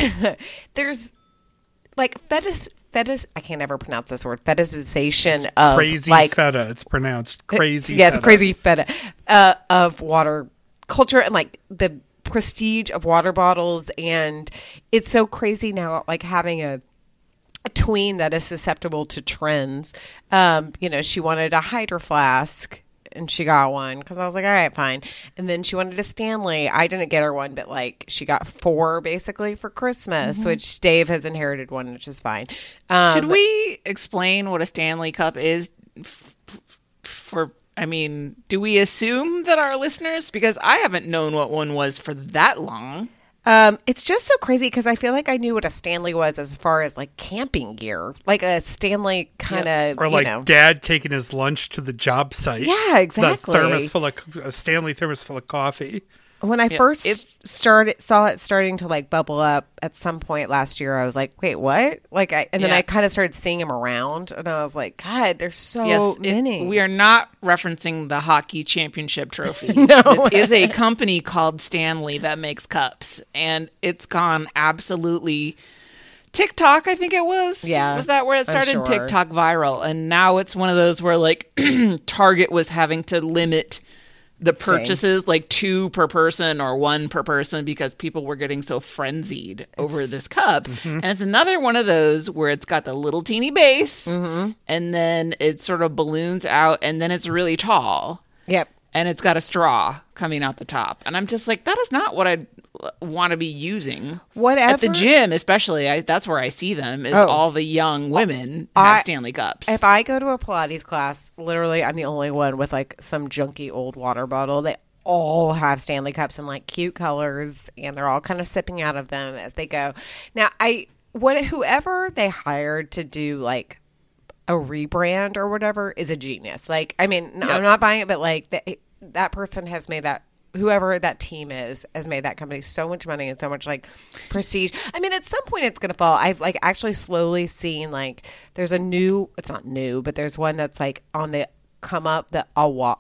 there's like fetish. Fetish, I can't ever pronounce this word. Fetishization of Crazy like feta. It's pronounced crazy yeah, it's feta. crazy feta uh, of water culture and like the prestige of water bottles, and it's so crazy now. Like having a, a tween that is susceptible to trends. Um, you know, she wanted a Hydro Flask. And she got one because I was like, all right, fine. And then she wanted a Stanley. I didn't get her one, but like she got four basically for Christmas, Mm-hmm. which Dave has inherited one, which is fine. Um, Should we explain what a Stanley Cup is f- f- for, I mean, do we assume that our listeners, because I haven't known what one was for that long. Um, it's just so crazy because I feel like I knew what a Stanley was as far as like camping gear, like a Stanley kind of, Or like you know. dad taking his lunch to the job site. Yeah, exactly. The thermos full of a Stanley thermos full of coffee. When I Yeah, first it's- started, saw it starting to like bubble up at some point last year, I was like, wait, what? Like, I, and then Yeah. I kind of started seeing them around, and I was like, God, there's so Yes, it- many. we are not referencing the hockey championship trophy. No, it is a company called Stanley that makes cups, and it's gone absolutely TikTok. I think it was. Yeah, was that where it I'm started? sure. TikTok viral, and now it's one of those where like Target was having to limit the Same. purchases, like two per person or one per person, because people were getting so frenzied over this cup. And it's another one of those where it's got the little teeny base, and then it sort of balloons out, and then it's really tall, Yep. and it's got a straw coming out the top. And I'm just like, that is not what I want to be using. Whatever. At the gym, especially, I, that's where I see them, is Oh. all the young women have I- Stanley Cups. If I go to a Pilates class, literally, I'm the only one with like some junky old water bottle. They all have Stanley Cups in like cute colors, and they're all kind of sipping out of them as they go. Now, I what whoever they hired to do like a rebrand or whatever is a genius. Like, I mean, no, Yep. I'm not buying it, but like that that person has made that. Whoever that team is has made that company so much money and so much like prestige. I mean, at some point it's going to fall. I've like actually slowly seen like there's a new, it's not new, but there's one that's like on the come up, the Awa,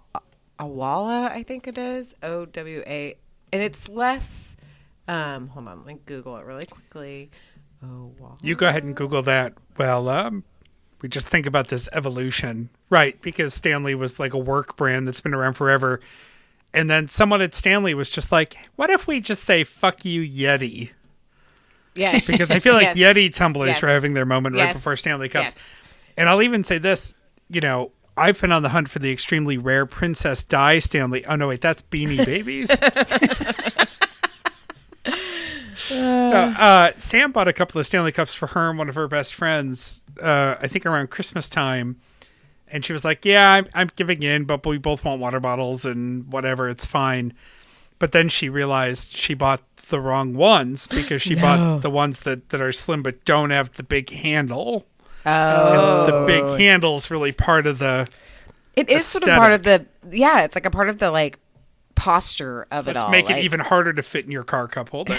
Awala, I think it is, O W A, and it's less, um, hold on, let me Google it really quickly. Awala. You go ahead and Google that. Well, um, we just think about this evolution. Right, because Stanley was like a work brand that's been around forever. And then someone at Stanley was just like, what if we just say, fuck you, Yeti? Yes. Because I feel like Yes. Yeti tumblers Yes. were having their moment right Yes. before Stanley Cups. Yes. And I'll even say this, you know, I've been on the hunt for the extremely rare Princess Di Stanley. Oh, no, wait, that's Beanie Babies. No, uh, Sam bought a couple of Stanley Cups for her and one of her best friends, uh, I think around Christmas time. And she was like, yeah, I'm, I'm giving in, but we both want water bottles and whatever, it's fine. But then she realized she bought the wrong ones because she bought the ones that, that are slim but don't have the big handle. Oh. And the big handle's really part of the... It is sort of part of the, yeah, it's like a part of the like posture of Let's it all. make it like- even harder to fit in your car cup holder.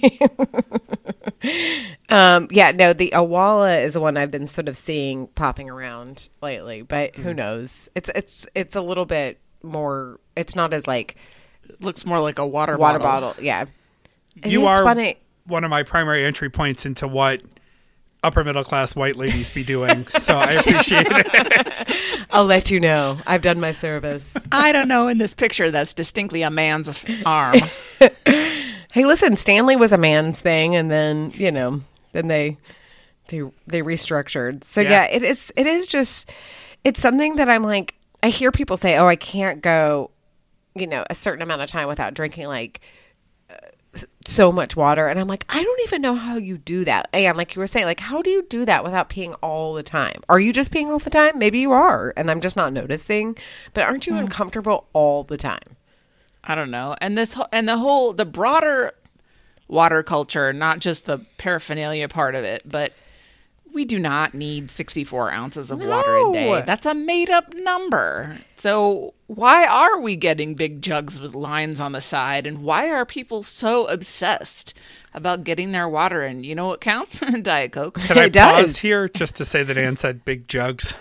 Um, yeah, no, the Awala is the one I've been sort of seeing popping around lately, but who knows? It's it's it's a little bit more. It's not as like It looks more like a water, water bottle. bottle. Yeah, It You is are funny. one of my primary entry points into what upper middle class white ladies be doing. So I appreciate it. I'll let you know. I've done my service. I don't know. In this picture, that's distinctly a man's arm. Hey, listen, Stanley was a man's thing, and then you know, then they they they restructured. So Yeah. yeah, it is it is just it's something that I'm like. I hear people say, "Oh, I can't go, you know, a certain amount of time without drinking like uh, s- so much water," and I'm like, I don't even know how you do that. And like you were saying, like, how do you do that without peeing all the time? Are you just peeing all the time? Maybe you are, and I'm just not noticing. But aren't you uncomfortable all the time? I don't know. And this whole- and the whole the broader water culture, not just the paraphernalia part of it, but we do not need sixty-four ounces of water a day. No. That's a made up number. So why are we getting big jugs with lines on the side? And why are people so obsessed about getting their water in? You know what counts? Diet Coke. Can I It does. pause here just to say that Anne said big jugs?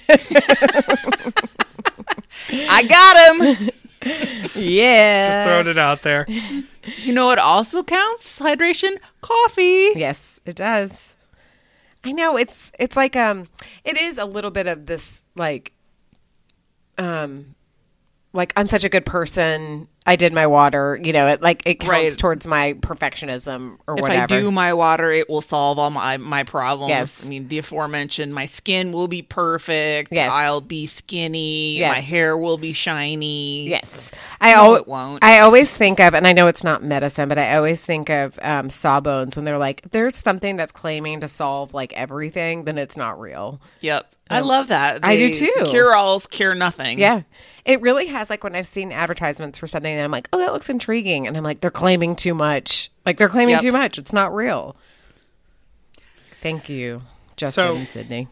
I got him. Yeah. Just throwing it out there. You know what also counts? Hydration? Coffee. Yes, it does. I know it's it's like um it is a little bit of this like um like I'm such a good person. I did my water, you know, it like it counts Right. towards my perfectionism or If whatever. I do my water, it will solve all my, my problems. Yes. I mean, the aforementioned, my skin will be perfect. Yes. I'll be skinny. Yes. My hair will be shiny. Yes, I No, al- it won't. I always think of, and I know it's not medicine, but I always think of um, Sawbones when they're like, "There's something that's claiming to solve like everything, then it's not real." Yep. I love that. I do They- too. Cure-alls cure nothing. Yeah, it really has. Like when I've seen advertisements for something, and I'm like, "Oh, that looks intriguing," and I'm like, "They're claiming too much. Like they're claiming Yep. too much. It's not real." Thank you, Justin So- and Sydney.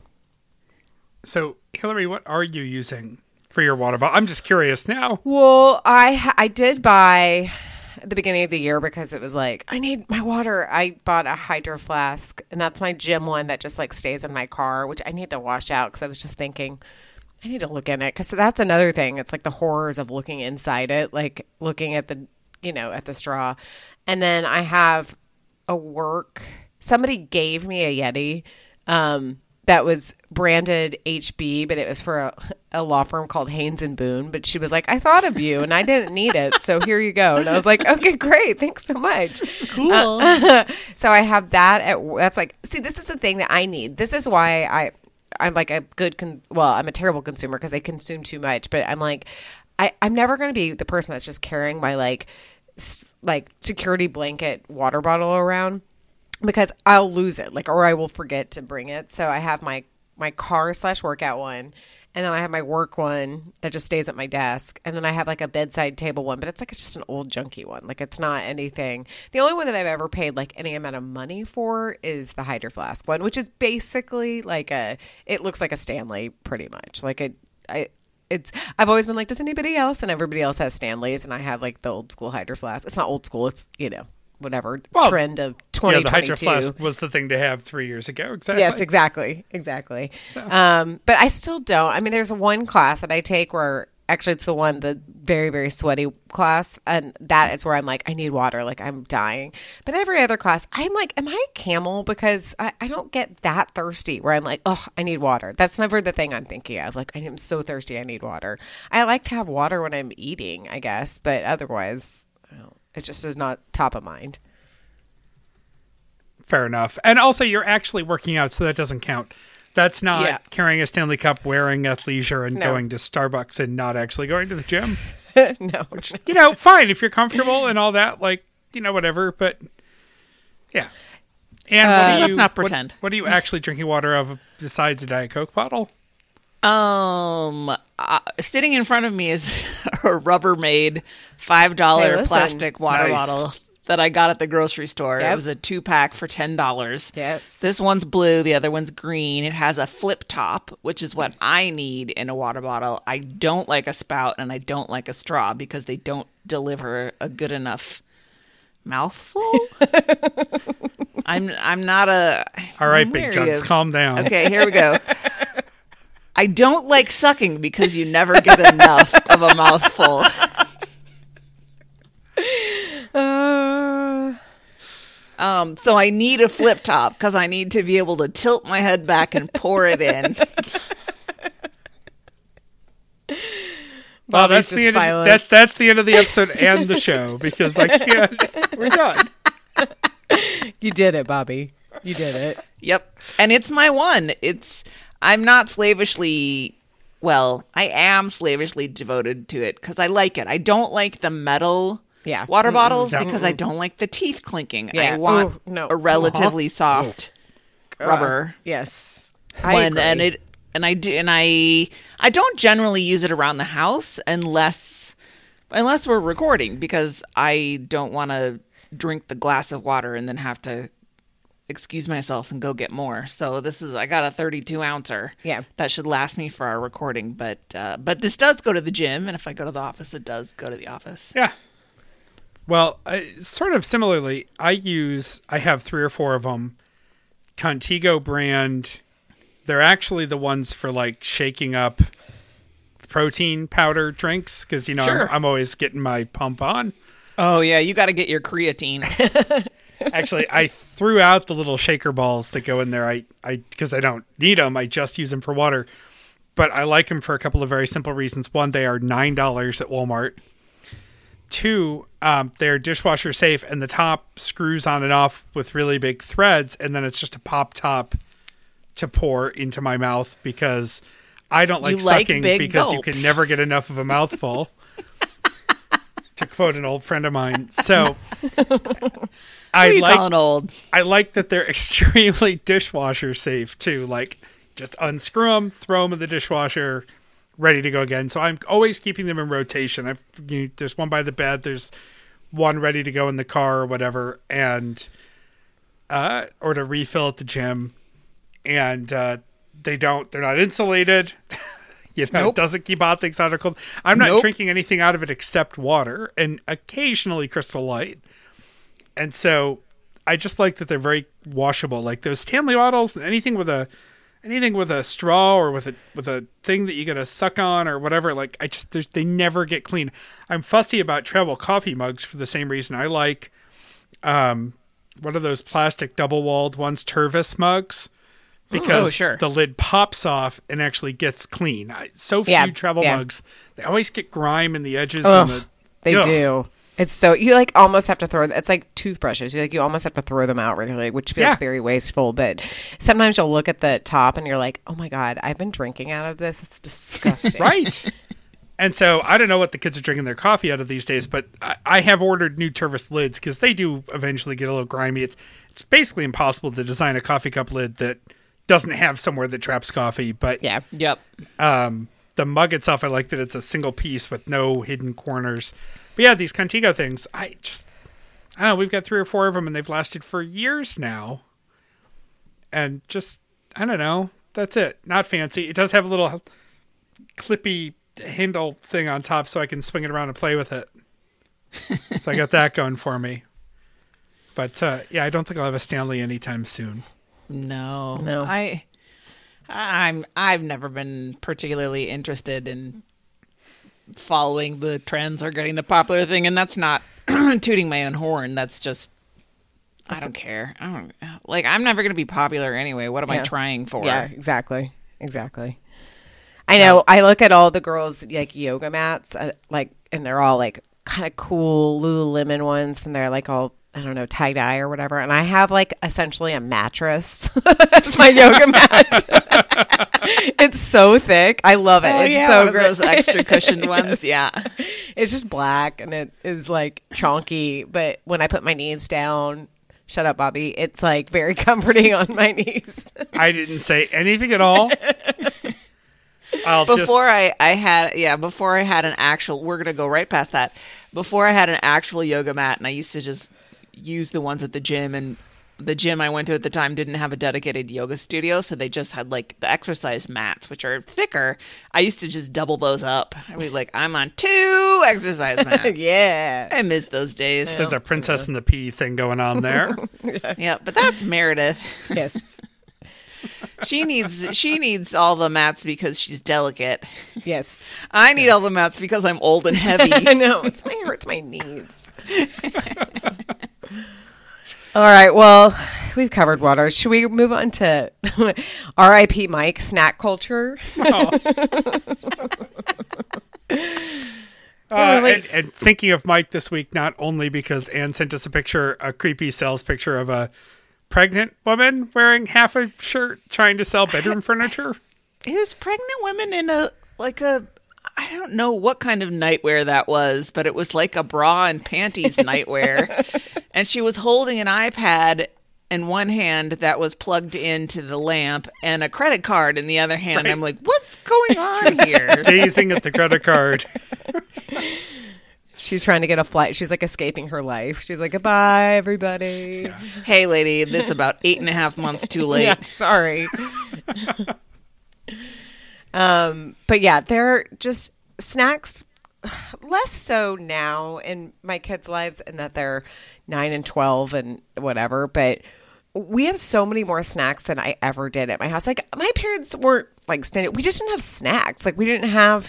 So, Hillary, what are you using for your water bottle? I'm just curious now. Well, I ha- I did buy at the beginning of the year because it was like I need my water. I bought a hydro flask, and that's my gym one that just like stays in my car, which I need to wash out because I was just thinking I need to look in it because that's another thing. It's like the horrors of looking inside it, like looking at the you know at the straw, and then I have a work. Somebody gave me a Yeti. Um, that was branded H B, but it was for a, a law firm called Haynes and Boone. But she was like, I thought of you and I didn't need it. So here you go. And I was like, okay, great. Thanks so much. Cool. Uh, so I have that at, that's like, see, this is the thing that I need. This is why I, I'm like a good, con- well, I'm a terrible consumer because I consume too much, but I'm like, I, I'm never going to be the person that's just carrying my like, s- like security blanket water bottle around, because I'll lose it, like, or I will forget to bring it. So I have my my car slash workout one, and then I have my work one that just stays at my desk, and then I have like a bedside table one, but it's like it's just an old junky one. Like it's not anything. The only one that I've ever paid like any amount of money for is the Hydro Flask one, which is basically like a. It looks like a Stanley, pretty much. Like it, I. It's. I've always been like, does anybody else? And everybody else has Stanleys, and I have like the old school Hydro Flask. It's not old school. It's you know. Whatever Well, trend of Yeah, twenty the twenty-two. Hydro Flask was the thing to have three years ago. Exactly. Yes, exactly, exactly. So- Um, but I still don't. I mean, there's one class that I take where actually it's the one, the very very sweaty class, and that is where I'm like, I need water, like I'm dying. But every other class, I'm like, am I a camel? Because I, I don't get that thirsty where I'm like, oh, I need water. That's never the thing I'm thinking of. Like, I am so thirsty, I need water. I like to have water when I'm eating, I guess, but otherwise, I don't, it just is not top of mind. Fair enough. And also, you're actually working out, so that doesn't count. That's not Yeah. carrying a Stanley Cup, wearing athleisure, and No. going to Starbucks and not actually going to the gym. No. You know, fine if you're comfortable and all that, like, you know, whatever. But yeah. And what Uh, do let's you not what- pretend. What, are you actually drinking water of besides a Diet Coke bottle? Um, uh, sitting in front of me is a Rubbermaid five dollar Hey, listen. plastic water Nice. bottle. that I got at the grocery store. Yep. It was a two pack for ten dollars. Yes. This one's blue, the other one's green. It has a flip top, which is what I need in a water bottle. I don't like a spout and I don't like a straw because they don't deliver a good enough mouthful. I'm I'm not a All right, I'm big wary jugs, of- calm down. Okay, here we go. I don't like sucking because you never get enough of a mouthful. Uh, Um, so I need a flip top because I need to be able to tilt my head back and pour it in. Well, that's just the end. Of, silent. that that's the end of the episode and the show because I can't. We're done. you did it, Bobby. You did it. Yep. And it's my one. It's I'm not slavishly well, I am slavishly devoted to it because I like it. I don't like the metal Yeah. water bottles No. because I don't like the teeth clinking. Yeah. I want Ooh, no. a relatively soft rubber. Yes. I when agree. and it and I do and I I don't generally use it around the house unless unless we're recording because I don't want to drink the glass of water and then have to excuse myself and go get more. So this is I got a thirty-two ouncer. Yeah. That should last me for our recording, but uh, but this does go to the gym and if I go to the office it does go to the office. Yeah. Well, I, sort of similarly, I use, I have three or four of them. Contigo brand. They're actually the ones for like shaking up protein powder drinks because, you know, Sure. I'm, I'm always getting my pump on. Oh yeah, you got to get your creatine. Actually, I threw out the little shaker balls that go in there. I, I, because I don't need them. I just use them for water. But I like them for a couple of very simple reasons. One, they are nine dollars at Walmart. Two, um, they're dishwasher safe, and the top screws on and off with really big threads, and then it's just a pop top to pour into my mouth because I don't like You like sucking big because you gulps. can never get enough of a mouthful. To quote an old friend of mine. So I you like calling old? I like that they're extremely dishwasher safe too. Like just unscrew them, throw them in the dishwasher, ready to go again. So I'm always keeping them in rotation. I've you know, there's one by the bed, there's one ready to go in the car or whatever, and uh, or to refill at the gym. And uh, they don't. They're not insulated. You know, Nope. it doesn't keep hot things out of cold. I'm not Nope. drinking anything out of it except water and occasionally Crystal Light. And so I just like that they're very washable. Like those Stanley bottles, anything with a anything with a straw or with a with a thing that you gotta suck on or whatever. Like I just there's- they never get clean. I'm fussy about travel coffee mugs for the same reason. I like um what are those plastic double walled ones, Tervis mugs. Because Oh, sure. the lid pops off and actually gets clean. I, so few Yeah, travel yeah. mugs, they always get grime in the edges. Ugh, and the, They Ugh. do. It's so you like almost have to throw. It's like toothbrushes. You like you almost have to throw them out regularly, which feels Yeah. very wasteful. But sometimes you'll look at the top and you're like, "Oh my god, I've been drinking out of this. It's disgusting." Right. And so I don't know what the kids are drinking their coffee out of these days, but I, I have ordered new Tervis lids because they do eventually get a little grimy. It's it's basically impossible to design a coffee cup lid that doesn't have somewhere that traps coffee. But Yeah. Yep. um, the mug itself, I like that it's a single piece with no hidden corners. But yeah, these Contigo things, I just, I don't know, we've got three or four of them and they've lasted for years now. And just, I don't know, that's it. Not fancy. It does have a little clippy handle thing on top so I can swing it around and play with it. So I got that going for me. But uh, yeah, I don't think I'll have a Stanley anytime soon. No, No. I, I'm, I've never been particularly interested in following the trends or getting the popular thing, and that's not tooting my own horn. That's just, I don't care. I don't like. I'm never going to be popular anyway. What am I Yeah. trying for? Yeah, exactly. Exactly. I know. I look at all the girls like yoga mats, uh, like, and they're all like kind of cool Lululemon ones, and they're like all I don't know tie dye or whatever. And I have like essentially a mattress. It's my yoga mat. It's so thick. I love it. Oh, it's yeah, so one of great. those extra cushioned ones. Yes. Yeah. It's just black and it is like chonky. But when I put my knees down, shut up, Bobby. It's like very comforting on my knees. I didn't say anything at all. I'll just... Before I, I had yeah before I had an actual we're gonna go right past that before I had an actual yoga mat and I used to just use the ones at the gym, and the gym I went to at the time didn't have a dedicated yoga studio, so they just had like the exercise mats, which are thicker. I used to just double those up. I'd be like, I'm on two exercise mats. Yeah. I miss those days. There's a Princess and the Pea thing going on there. Yeah, but that's Meredith. Yes. She needs she needs all the mats because she's delicate. Yes. I need all the mats because I'm old and heavy. I know. It's my hurts my knees. All right. Well, we've covered water. Should we move on to R I P Mike snack culture? Oh. Uh, and, and thinking of Mike this week, not only because Anne sent us a picture, a creepy sales picture of a pregnant woman wearing half a shirt trying to sell bedroom furniture. It was pregnant women in a, like a, I don't know what kind of nightwear that was, but it was like a bra and panties nightwear. And she was holding an iPad in one hand that was plugged into the lamp and a credit card in the other hand. Right. I'm like, what's going on here? Gazing at the credit card. She's trying to get a flight. She's like escaping her life. She's like, goodbye, everybody. Yeah. Hey, lady, it's about eight and a half months too late. Yeah, sorry. um, but yeah, they're just snacks. Less so now in my kids' lives, and that they're nine and twelve and whatever. But we have so many more snacks than I ever did at my house. Like my parents weren't like standing. We just didn't have snacks. Like we didn't have.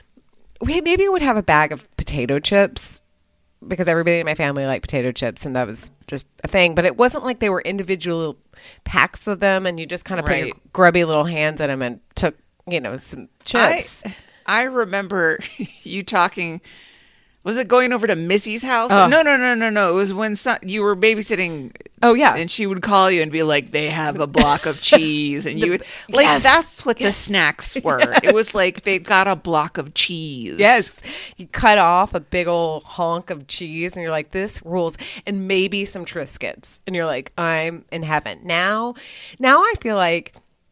We maybe would have a bag of potato chips because everybody in my family liked potato chips, and that was just a thing. But it wasn't like they were individual packs of them, and you just kind of Right. put your grubby little hands in them and took, you know, some chips. I, I remember you talking. Was it going over to Missy's house? Oh. No, no, no, no, no. It was when son, you were babysitting. Oh, yeah. And she would call you and be like, "They have a block of cheese," and you would like Yes. that's what Yes. the snacks were. It was like they've got a block of cheese. Yes. You cut off a big old honk of cheese and you're like, this rules. And maybe some Triscuits. And you're like, I'm in heaven. Now, now I feel like,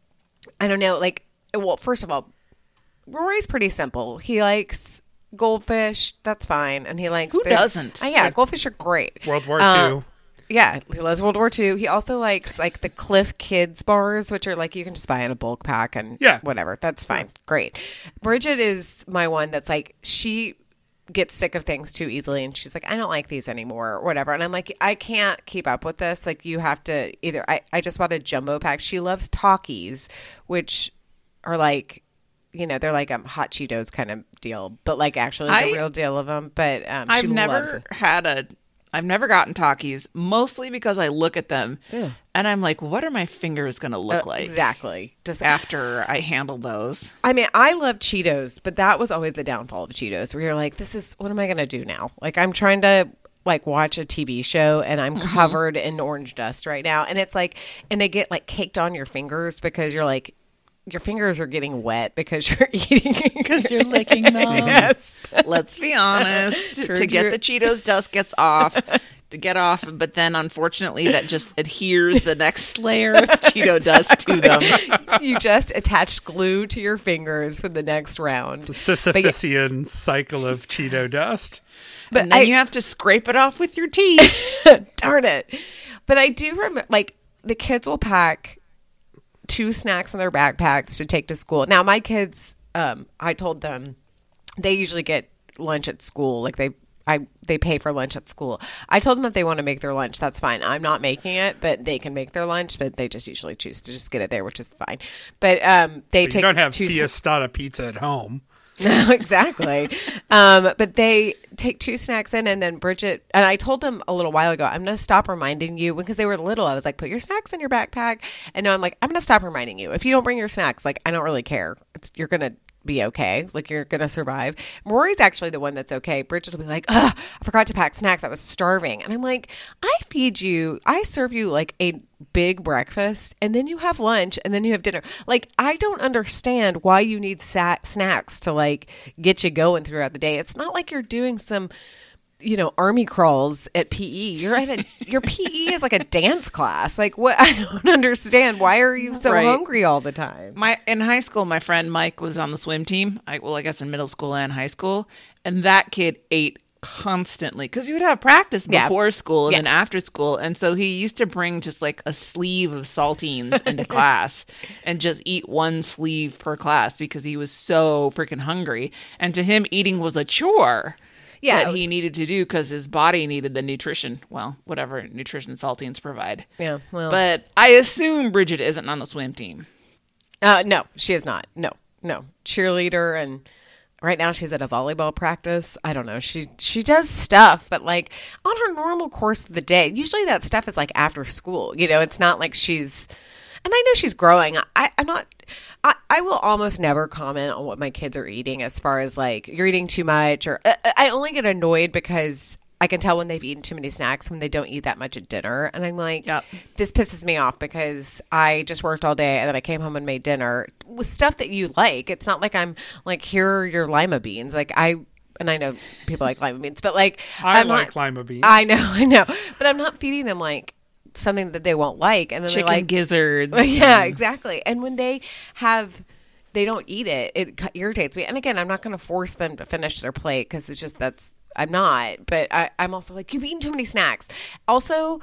I don't know, like, well, first of all, Rory's pretty simple. He likes goldfish. That's fine. And he likes. Who the- doesn't? Uh, yeah, goldfish are great. World War Uh, Two. Yeah, he loves World War Two. He also likes like the Cliff Kids bars, which are like you can just buy in a bulk pack and Yeah. whatever. That's fine. Great. Bridget is my one that's like she gets sick of things too easily, and she's like, I don't like these anymore or whatever. And I'm like, I can't keep up with this. Like you have to either. I I just bought a jumbo pack. She loves Takis, which are like. You know, they're like a hot Cheetos kind of deal, but like actually the I- real deal of them. But um, she I've loves never it. had a. I've never gotten Takis, mostly because I look at them Yeah. and I'm like, what are my fingers going to look Uh, like exactly. Just after I handle those? I mean, I love Cheetos, but that was always the downfall of Cheetos, where you're like, this is, what am I going to do now? Like, I'm trying to, like, watch a T V show, and I'm Mm-hmm. covered in orange dust right now. And it's like, and they get, like, caked on your fingers because you're like, your fingers are getting wet because you're eating. Because you're licking them. Yes. Let's be honest. True to to get your- the Cheetos dust gets off. To get off, but then unfortunately that just adheres the next layer of Cheeto dust to them. You just attached glue to your fingers for the next round. The Sisyphusian cycle of Cheeto dust. But And then I- you have to scrape it off with your teeth. Darn it. But I do remember, like, the kids will pack two snacks in their backpacks to take to school. Now, my kids, um, I told them they usually get lunch at school. Like, they I they pay for lunch at school. I told them if they want to make their lunch, that's fine. I'm not making it, but they can make their lunch, but they just usually choose to just get it there, which is fine. But um, they But take you don't have two Fiestada pizza at home. No, exactly. um, but they take two snacks in, and then Bridget, and I told them a little while ago, I'm going to stop reminding you because they were little. I was like, put your snacks in your backpack. And now I'm like, I'm going to stop reminding you. If you don't bring your snacks, like, I don't really care. It's, you're going to be okay. Like, you're going to survive. Rory's actually the one that's okay. Bridget will be like, oh, I forgot to pack snacks. I was starving. And I'm like, I feed you, I serve you like a big breakfast, and then you have lunch, and then you have dinner. Like, I don't understand why you need sa- snacks to like get you going throughout the day. It's not like you're doing some, you know, army crawls at P E. You're at a your P E is like a dance class. Like, what? I don't understand. Why are you so Right. hungry all the time? My in high school, my friend Mike was on the swim team. I, well, I guess in middle school and high school, and that kid ate constantly because he would have practice Yeah. before school and Yeah. then after school. And so he used to bring just like a sleeve of saltines into class and just eat one sleeve per class because he was so freaking hungry. And to him, eating was a chore. Yeah, that it was- he needed to do because his body needed the nutrition. Well, whatever nutrition saltines provide. Yeah, well. But I assume Bridget isn't on the swim team. Uh, no, she is not. No, no. Cheerleader, and right now she's at a volleyball practice. I don't know. She she does stuff, but like on her normal course of the day. Usually that stuff is like after school. You know, it's not like she's. And I know she's growing. I, I'm not. I, I will almost never comment on what my kids are eating as far as like you're eating too much, or I, I only get annoyed because I can tell when they've eaten too many snacks when they don't eat that much at dinner. And I'm like, Yep. this pisses me off because I just worked all day and then I came home and made dinner with stuff that you like. It's not like I'm like, here are your lima beans. Like I, and I know people like lima beans, but like, I I'm like not, lima beans. I know, I know, but I'm not feeding them like something that they won't like. And then Chicken they're like, gizzards. yeah, and- exactly. And when they have, they don't eat it, it c- irritates me. And again, I'm not going to force them to finish their plate because it's just that's, I'm not. But I, I'm also like, you've eaten too many snacks. Also,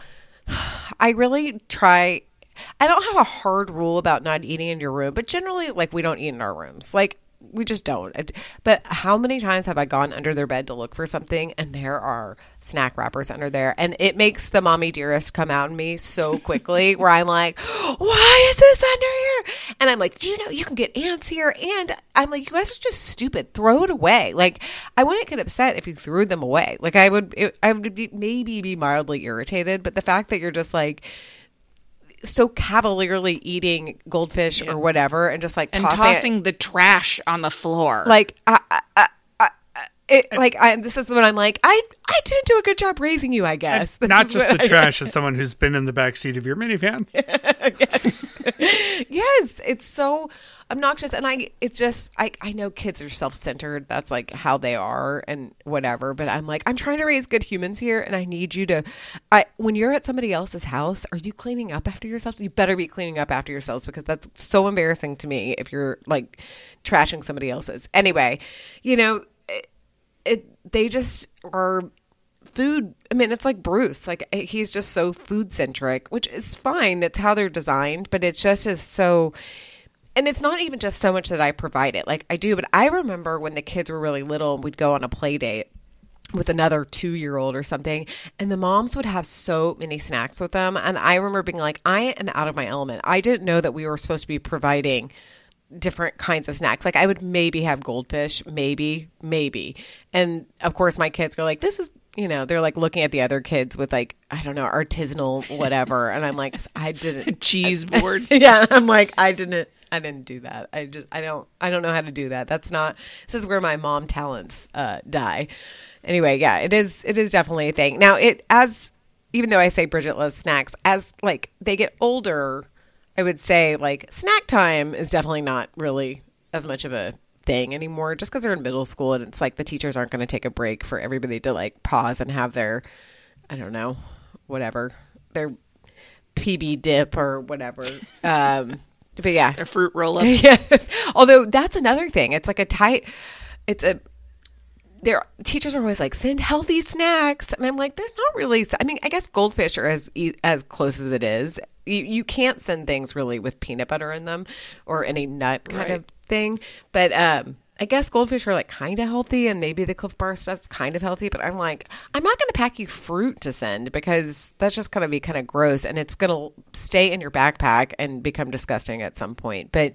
I really try, I don't have a hard rule about not eating in your room, but generally, like, we don't eat in our rooms. Like, we just don't. It- But how many times have I gone under their bed to look for something and there are snack wrappers under there? And it makes the mommy dearest come out in me so quickly where I'm like, why is this under here? And I'm like, do you know you can get ants here? And I'm like, you guys are just stupid. Throw it away. Like, I wouldn't get upset if you threw them away. Like, I would, it, I would be, maybe be mildly irritated. But the fact that you're just like, so cavalierly eating goldfish or whatever and just like and tossing, tossing, it, the trash on the floor. like I, I, I, I it, like I, this is what I'm like I I didn't do a good job raising you, I guess. This Not is just what the I- trash, as someone who's been in the back seat of your minivan. Yes, it's so obnoxious, and I it's just I I know kids are self-centered. That's like how they are and whatever, but I'm like I'm trying to raise good humans here, and I need you to I when you're at somebody else's house, are you cleaning up after yourselves? You better be cleaning up after yourselves because that's so embarrassing to me if you're like trashing somebody else's. Anyway, you know, it, it they just are food. I mean, it's like Bruce, like he's just so food centric, which is fine. It's how they're designed, but it's just is so, and it's not even just so much that I provide it. Like I do, but I remember when the kids were really little and we'd go on a play date with another two-year-old or something, and the moms would have so many snacks with them. And I remember being like, I am out of my element. I didn't know that we were supposed to be providing different kinds of snacks. Like I would maybe have goldfish, maybe, maybe. And of course my kids go like, this is, you know, they're like looking at the other kids with like, I don't know, artisanal whatever. And I'm like, I didn't. cheese board. Yeah. I'm like, I didn't, I didn't do that. I just, I don't, I don't know how to do that. That's not, this is where my mom talents uh, die. Anyway, yeah, it is, it is definitely a thing. Now it, as, even though I say Bridget loves snacks, as like they get older, I would say like snack time is definitely not really as much of a thing anymore just because they're in middle school and it's like the teachers aren't going to take a break for everybody to like pause and have their, I don't know, whatever, their P B dip or whatever. Um, but yeah. Their fruit roll-ups. Yes. Although that's another thing. It's like a tight, it's a, their teachers are always like, send healthy snacks. And I'm like, there's not really, I mean, I guess goldfish are as, e- as close as it is. You, you can't send things really with peanut butter in them or any nut kind Right. of thing. But, um, I guess goldfish are like kind of healthy and maybe the Cliff Bar stuff's kind of healthy, but I'm like, I'm not going to pack you fruit to send because that's just going to be kind of gross and it's going to stay in your backpack and become disgusting at some point. But,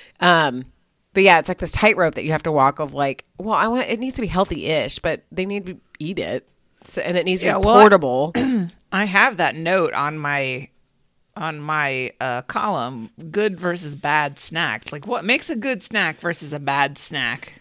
um, but yeah, it's like this tightrope that you have to walk of like, well, I want it needs to be healthy-ish, but they need to eat it. So, and it needs to Yeah, be well, I- portable. I have that note on my on my uh, column, good versus bad snacks. Like what makes a good snack versus a bad snack?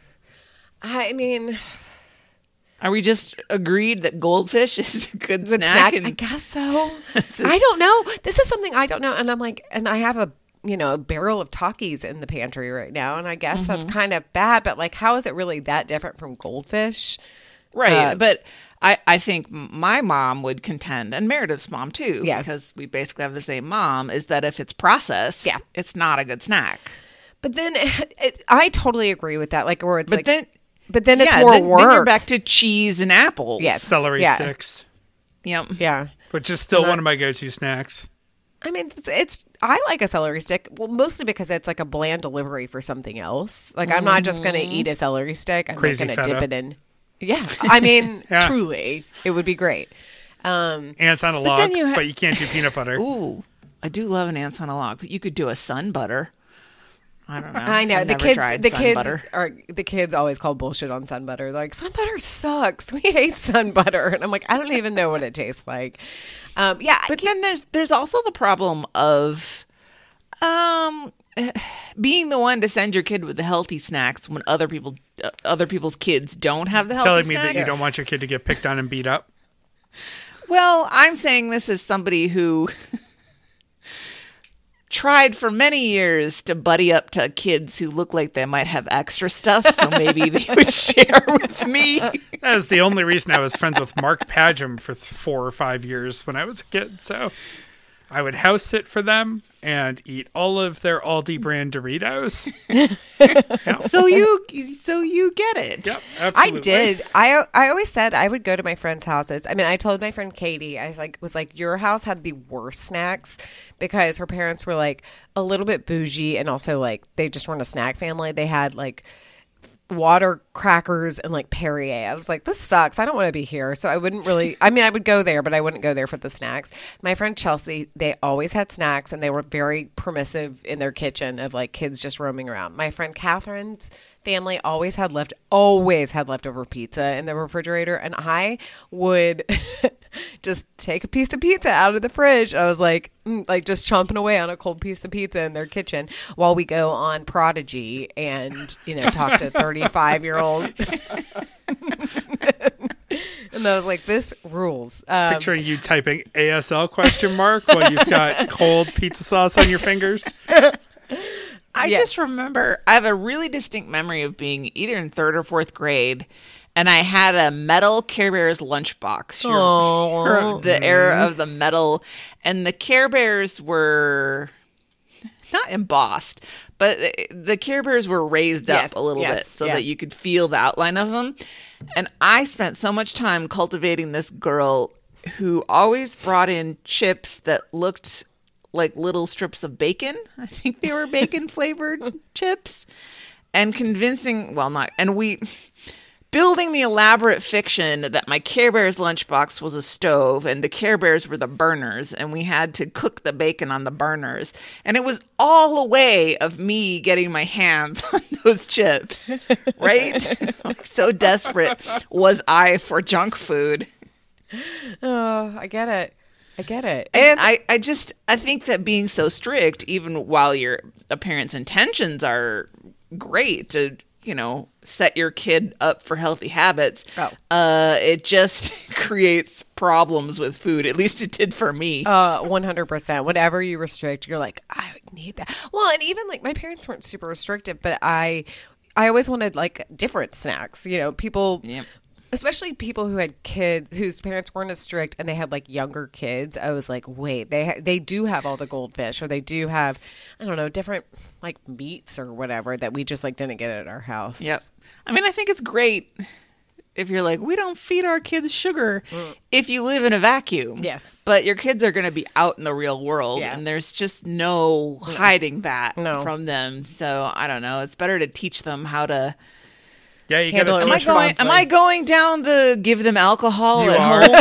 I mean, Are we just agreed that goldfish is a good, good snack? snack. and- I guess so. I don't know. This is something I don't know. And I'm like, and I have a, you know, a barrel of Takis in the pantry right now. And I guess Mm-hmm. that's kind of bad, but like, how is it really that different from goldfish? Right. Uh, but I, I think my mom would contend, and Meredith's mom too, Yeah. because we basically have the same mom, is that if it's processed, Yeah. it's not a good snack. But then it, I totally agree with that. Like, or it's But like, then but then it's yeah, more then, work. Then you're back to cheese and apples. Yes. Celery Yeah. sticks, Yep. Yeah. which is still And I- one of my go-to snacks. I mean, it's, it's I like a celery stick. Well, mostly because it's like a bland delivery for something else. Like I'm not just going to eat a celery stick. I'm Crazy not going to feta. dip it in. Yeah, I mean, Yeah. truly, it would be great. Um, Ants on a then log, you ha- but you can't do peanut butter. Ooh, I do love an ants on a log, but you could do a sun butter. I don't know. I know I've the never kids. tried The sun kids butter. are the kids always call bullshit on sun butter. They're like sun butter sucks. We hate sun butter, and I'm like, I don't even know what it tastes like. Um, yeah, But then there's there's also the problem of um being the one to send your kid with the healthy snacks when other people uh, other people's kids don't have the healthy Telling me snacks. that you don't want your kid to get picked on and beat up. Well, I'm saying this as somebody who tried for many years to buddy up to kids who look like they might have extra stuff, so maybe they would share with me. That is the only reason I was friends with Mark Padgham for th- four or five years when I was a kid. So I would house sit for them and eat all of their Aldi brand Doritos. So you so you get it. Yep, I absolutely. did. I I always said I would go to my friends' houses. I mean, I told my friend Katie, I like was like, your house had the worst snacks because her parents were like a little bit bougie and also like they just weren't a snack family. They had like water crackers and like Perrier. I was like, this sucks. I don't want to be here. So I wouldn't really, I mean, I would go there, but I wouldn't go there for the snacks. My friend Chelsea, they always had snacks and they were very permissive in their kitchen of like kids just roaming around. My friend Catherine's family always had left, always had leftover pizza in the refrigerator. And I would just take a piece of pizza out of the fridge. I was like, mm, like just chomping away on a cold piece of pizza in their kitchen while we go on Prodigy and, you know, talk to thirty-five year old. And I was like, this rules. Um, Picturing you typing A S L question mark while you've got cold pizza sauce on your fingers. I Yes. just remember I have a really distinct memory of being either in third or fourth grade, and I had a metal Care Bears lunchbox. You're- you're the era of the metal, and the Care Bears were not embossed, but the Care Bears were raised Yes, up a little yes, bit so yeah. that you could feel the outline of them. And I spent so much time cultivating this girl who always brought in chips that looked like little strips of bacon. I think they were bacon flavored chips. And convincing, well, not, and we, building the elaborate fiction that my Care Bears lunchbox was a stove and the Care Bears were the burners and we had to cook the bacon on the burners. And it was all a way of me getting my hands on those chips, right? Like, so desperate was I for junk food. oh, I get it. I get it. And And I, I just, I think that being so strict, even while your a parent's intentions are great to, you know, set your kid up for healthy habits, Oh. uh, it just creates problems with food. At least it did for me. Uh, one hundred percent. Whatever you restrict, you're like, I need that. Well, and even like my parents weren't super restrictive, but I, I always wanted like different snacks. You know, people, Yep. especially people who had kids whose parents weren't as strict and they had like younger kids. I was like, wait, they ha- they do have all the goldfish, or they do have, I don't know, different like meats or whatever that we just like didn't get at our house. Yep. I mean, I think it's great if you're like, we don't feed our kids sugar if you live in a vacuum. Yes. But your kids are going to be out in the real world, Yeah. and there's just no hiding that No. from them. So I don't know. It's better to teach them how to. Yeah, you Handle got it to Am I teach going? them. responsibly. Am I going down the give them alcohol You at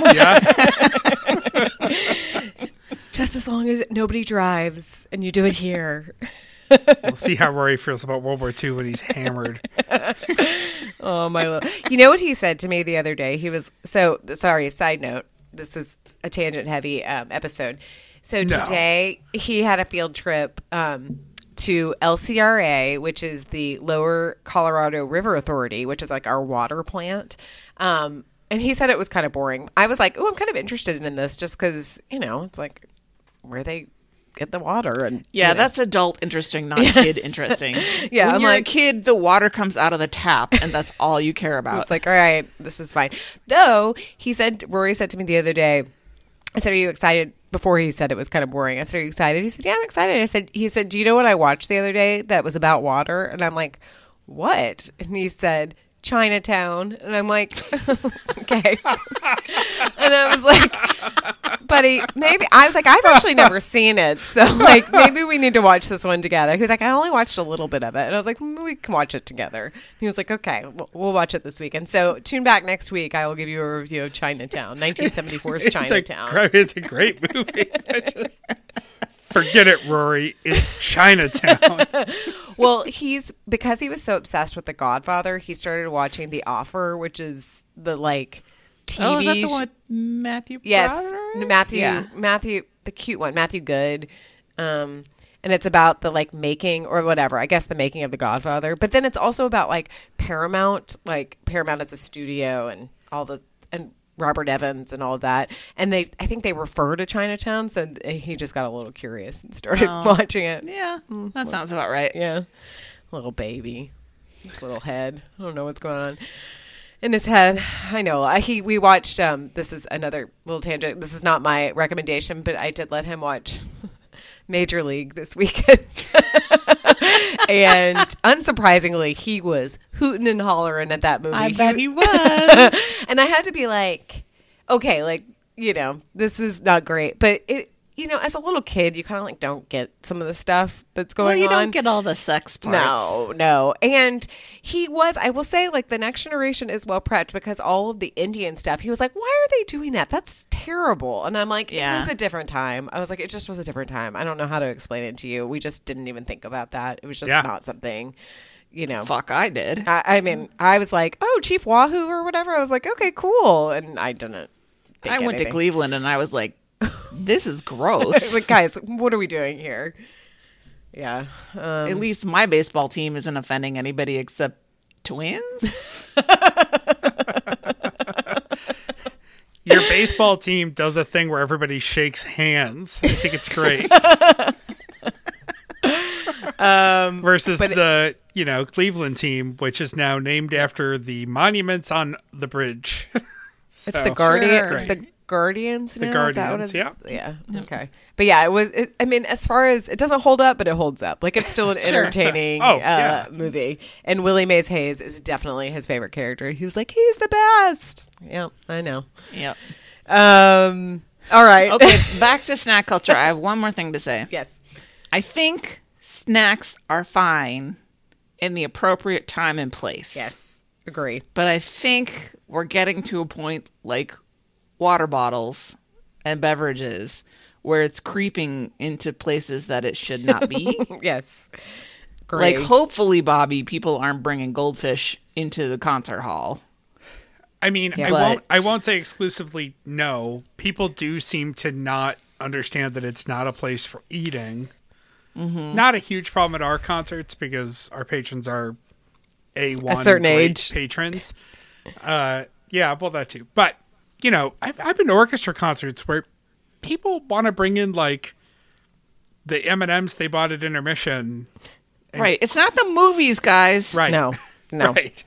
are. home? Yeah. Just as long as nobody drives and you do it here. We'll see how Rory feels about World War Two when he's hammered. Oh my lord! You know what he said to me the other day? He was so sorry. Side note: this is a tangent-heavy um, episode. So No. today he had a field trip um, to L C R A, which is the Lower Colorado River Authority, which is like our water plant. Um, and he said it was kind of boring. I was like, "Oh, I'm kind of interested in this, just because you know it's like where they get the water." And Yeah, you know. that's adult interesting, not kid interesting. Yeah, when I'm you're like- a kid, the water comes out of the tap, and that's all you care about. It's like, all right, this is fine. Though he said, Rory said to me the other day, I said, are you excited? Before he said it was kind of boring. I said, are you excited? He said, yeah, I'm excited. I said, he said, do you know what I watched the other day that was about water? And I'm like, what? And he said, Chinatown. And I'm like, okay. And I was like, buddy, maybe, I was like, I've actually never seen it. So like, maybe we need to watch this one together. He was like, I only watched a little bit of it. And I was like, maybe we can watch it together. And he was like, okay, we'll, we'll watch it this weekend. So tune back next week. I will give you a review of Chinatown, nineteen seventy-four's Chinatown. It's a, it's a great movie. I just, forget it, Rory. It's Chinatown. Well, he's because he was so obsessed with The Godfather, he started watching The Offer, which is the like T V. Oh, is that the sh- one with Matthew? Yes, Broderick? Matthew. Yeah. Matthew, the cute one, Matthew Good. Um, and it's about the like making or whatever. I guess the making of The Godfather. But then it's also about like Paramount, like Paramount as a studio and all the and. Robert Evans and all of that. And they, I think they refer to Chinatown. So he just got a little curious and started Oh. watching it. Yeah, that sounds about right. Yeah. Little baby. His little head. I don't know what's going on in his head. I know. I, he, we watched, um, this is another little tangent. This is not my recommendation, but I did let him watch Major League this weekend. And unsurprisingly, he was hooting and hollering at that movie. I bet he was. And I had to be like, okay, like, you know, this is not great. But it, you know, as a little kid, you kind of like don't get some of the stuff that's going Well, you on. don't get all the sex parts. No, no. And he was, I will say, like, the next generation is well prepped because all of the Indian stuff, he was like, why are they doing that? That's terrible. And I'm like, Yeah. it was a different time. I was like, it just was a different time. I don't know how to explain it to you. We just didn't even think about that. It was just Yeah. not something, you know. Fuck, I did. I, I mean, I was like, oh, Chief Wahoo or whatever. I was like, okay, cool. And I didn't think I went to anything. Cleveland and I was like, this is gross. Like, guys, what are we doing here? Yeah. Um, At least my baseball team isn't offending anybody except twins. Your baseball team does a thing where everybody shakes hands. I think it's great. um, Versus but- the, you know, Cleveland team, which is now named after the monuments on the bridge. It's the Guardians. Sure. It's the Guardians. The now? Is that what Guardians, it's- yeah. Okay. But yeah, it was. It, I mean, as far as it doesn't hold up, but it holds up. Like it's still an entertaining Oh, uh, yeah. movie. And Willie Mays Hayes is definitely his favorite character. He was like, he's the best. Yeah, I know. Yep. Um. All right. Okay, back to snack culture. I have one more thing to say. Yes. I think snacks are fine in the appropriate time and place. Yes. Agree. But I think we're getting to a point like water bottles and beverages where it's creeping into places that it should not be. Yes. Agree. Like, hopefully, Bobby, people aren't bringing goldfish into the concert hall. I mean, Yeah. I But- won't. I won't say exclusively no. People do seem to not understand that it's not a place for eating. Mm-hmm. Not a huge problem at our concerts because our patrons are a one certain great age. patrons. Uh, yeah, well that too. But you know, I've I've been to orchestra concerts where people want to bring in like the M and M's they bought at intermission. And- Right. It's not the movies, guys. Right. No. No. Right.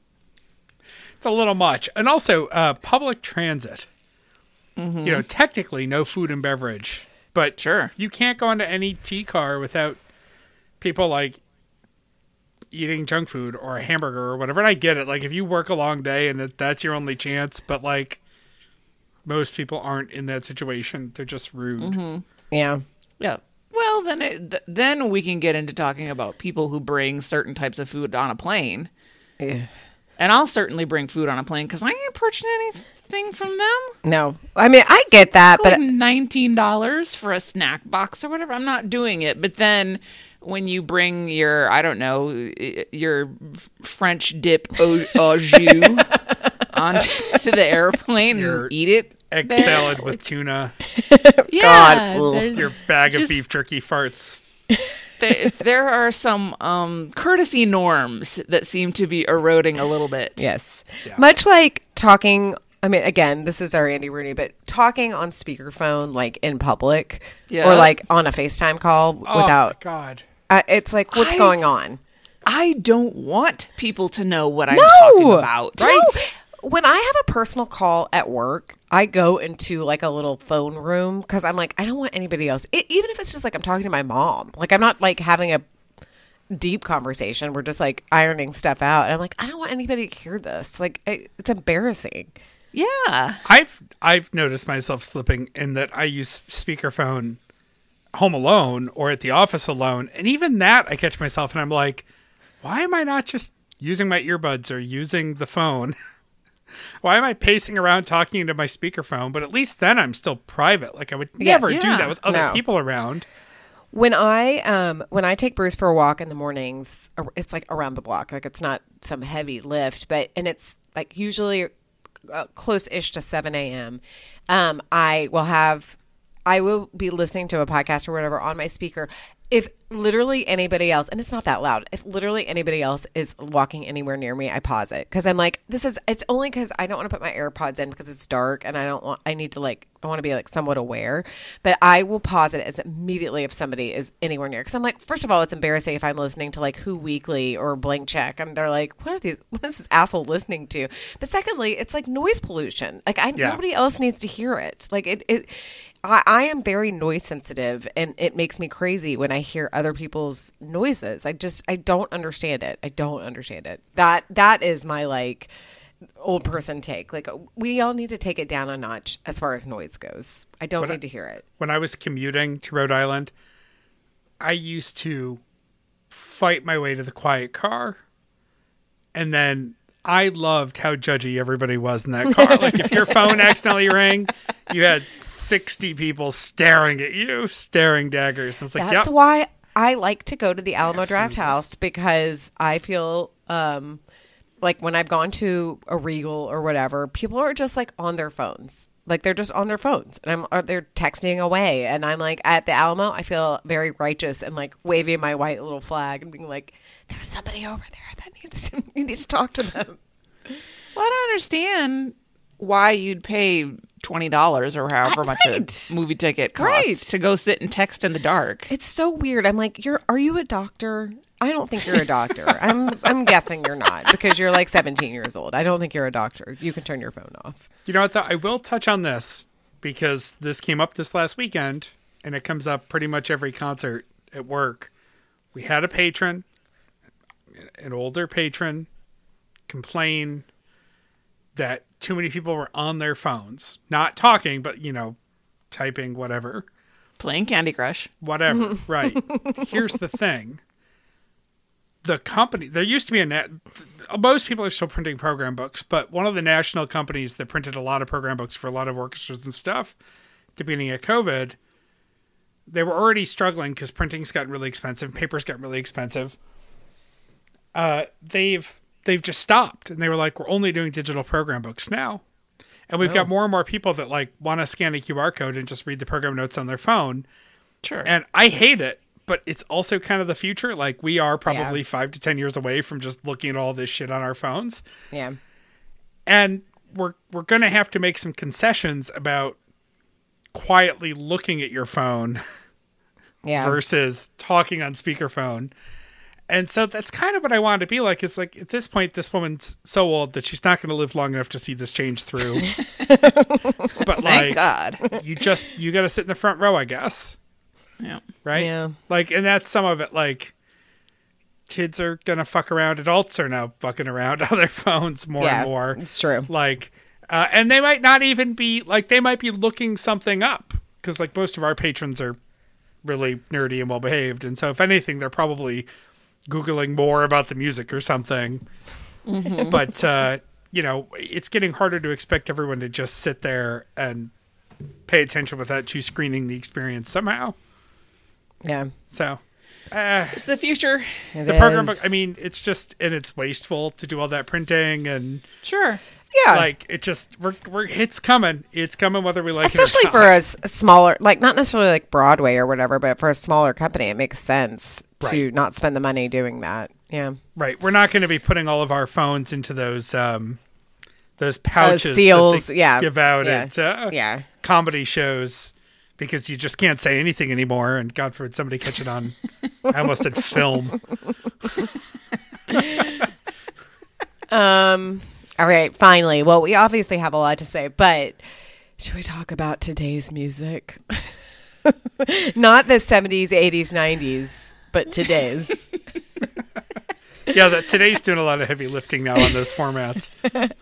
It's a little much. And also, uh, public transit. Mm-hmm. You know, technically no food and beverage. But Sure. you can't go into any T car without people like eating junk food or a hamburger or whatever. And I get it. Like if you work a long day and that, that's your only chance, but like most people aren't in that situation. They're just rude. Yeah. Yeah. Well, then it, th- then we can get into talking about people who bring certain types of food on a plane. Yeah. And I'll certainly bring food on a plane because I ain't purchasing anything from them. No. I mean, I get that, Like but nineteen dollars for a snack box or whatever. I'm not doing it. But then when you bring your, I don't know, your French dip au, au jus onto the airplane Your and eat it. Egg there. salad with tuna, Yeah, Ugh. there's- your bag of Just- beef jerky farts. there, there are some um, courtesy norms that seem to be eroding a little bit. yes. Yeah. Much like talking, I mean, again, this is our Andy Rooney, but talking on speakerphone, like in public Yeah. or like on a FaceTime call Oh, without, my God. uh, it's like, what's I- going on? I don't want people to know what I'm No! talking about. No. When I have a personal call at work, I go into like a little phone room because I'm like, I don't want anybody else. It, even if it's just like I'm talking to my mom, like I'm not like having a deep conversation. We're just like ironing stuff out. And I'm like, I don't want anybody to hear this. Like, it, it's embarrassing. Yeah. I've I've noticed myself slipping in that I use speakerphone home alone or at the office alone, and even that I catch myself and I'm like, why am I not just using my earbuds or using the phone? Why am I pacing around talking into my speakerphone? But at least then I'm still private. Like I would Yes. never do Yeah. that with other No. people around. When I um when I take Bruce for a walk in the mornings, ar- it's like around the block. Like it's not some heavy lift, but and it's like usually uh, close-ish to seven a.m. Um, I will have I will be listening to a podcast or whatever on my speaker. If literally anybody else, and it's not that loud, if literally anybody else is walking anywhere near me, I pause it because I'm like, this is, it's only because I don't want to put my AirPods in because it's dark and I don't want, I need to like, I want to be like somewhat aware, but I will pause it as immediately if somebody is anywhere near. Because I'm like, first of all, it's embarrassing if I'm listening to like Who Weekly or Blank Check and they're like, what are these, what is this asshole listening to? But secondly, it's like noise pollution. Like I, Yeah. nobody else needs to hear it. Like it, it, I, I am very noise sensitive and it makes me crazy when I hear other people's noises. I just, I don't understand it. I don't understand it. That, that is my like old person take. Like we all need to take it down a notch as far as noise goes. I don't When I- need to hear it. When I was commuting to Rhode Island, I used to fight my way to the quiet car. And then I loved how judgy everybody was in that car. Like if your phone accidentally rang, you had sixty people staring at you, staring daggers. I was like, That's yep. why I like to go to the Alamo Draft Absolutely. House because I feel um, like when I've gone to a Regal or whatever, people are just like on their phones. Like they're just on their phones and I'm or they're texting away. And I'm like at the Alamo, I feel very righteous and like waving my white little flag and being like, there's somebody over there that needs to, you need to talk to them. Well, I don't understand why you'd pay twenty dollars or however much Right. a movie ticket costs Right. to go sit and text in the dark. It's so weird. I'm like, you're, are you a doctor? I don't think you're a doctor. I'm, I'm guessing you're not because you're like seventeen years old. I don't think you're a doctor. You can turn your phone off. You know what, though? I will touch on this because this came up this last weekend, and it comes up pretty much every concert at work. We had a patron, an older patron, complain that too many people were on their phones. Not talking, but, you know, typing, whatever. Playing Candy Crush. Whatever. Right. Here's the thing. The company, there used to be a net, most people are still printing program books, but one of the national companies that printed a lot of program books for a lot of orchestras and stuff, at the beginning of COVID, they were already struggling because printing's gotten really expensive, paper's gotten really expensive. Uh, they've they've just stopped, and they were like, we're only doing digital program books now. And we've got more and more people that like want to scan a Q R code and just read the program notes on their phone. Sure. And I hate it, but it's also kind of the future. Like we are probably Yeah. five to ten years away from just looking at all this shit on our phones. Yeah. And we're we're gonna have to make some concessions about quietly looking at your phone Yeah. versus talking on speakerphone. And so that's kind of what I wanted to be like. Is like at this point, this woman's so old that she's not going to live long enough to see this change through. But Thank like, God. you just you got to sit in the front row, I guess. Yeah. Right? Yeah. Like, and that's some of it. Like, kids are gonna fuck around. Adults are now fucking around on their phones more Yeah, and more. it's true. Like, uh, and they might not even be like they might be looking something up because like most of our patrons are really nerdy and well behaved, and so if anything, they're probably Googling more about the music or something. Mm-hmm. But uh, you know, it's getting harder to expect everyone to just sit there and pay attention without you screening the experience somehow. Yeah. So. Uh, It's the future. It the program book, is. I mean, it's just, and it's wasteful to do all that printing and Sure. Yeah. like, it just, we're, we're, it's coming. It's coming whether we like Especially it or for not. a, s- a smaller, like not necessarily like Broadway or whatever, but for a smaller company, it makes sense to Right. not spend the money doing that. Yeah. Right. We're not going to be putting all of our phones into those, um, those pouches seals, that they yeah. give out Yeah. at uh, Yeah. comedy shows because you just can't say anything anymore. And God forbid somebody catch it on, I almost said film. Um. All right. Finally. Well, we obviously have a lot to say, but should we talk about today's music? Not the seventies, eighties, nineties, but today's. Yeah, that today's doing a lot of heavy lifting now on those formats.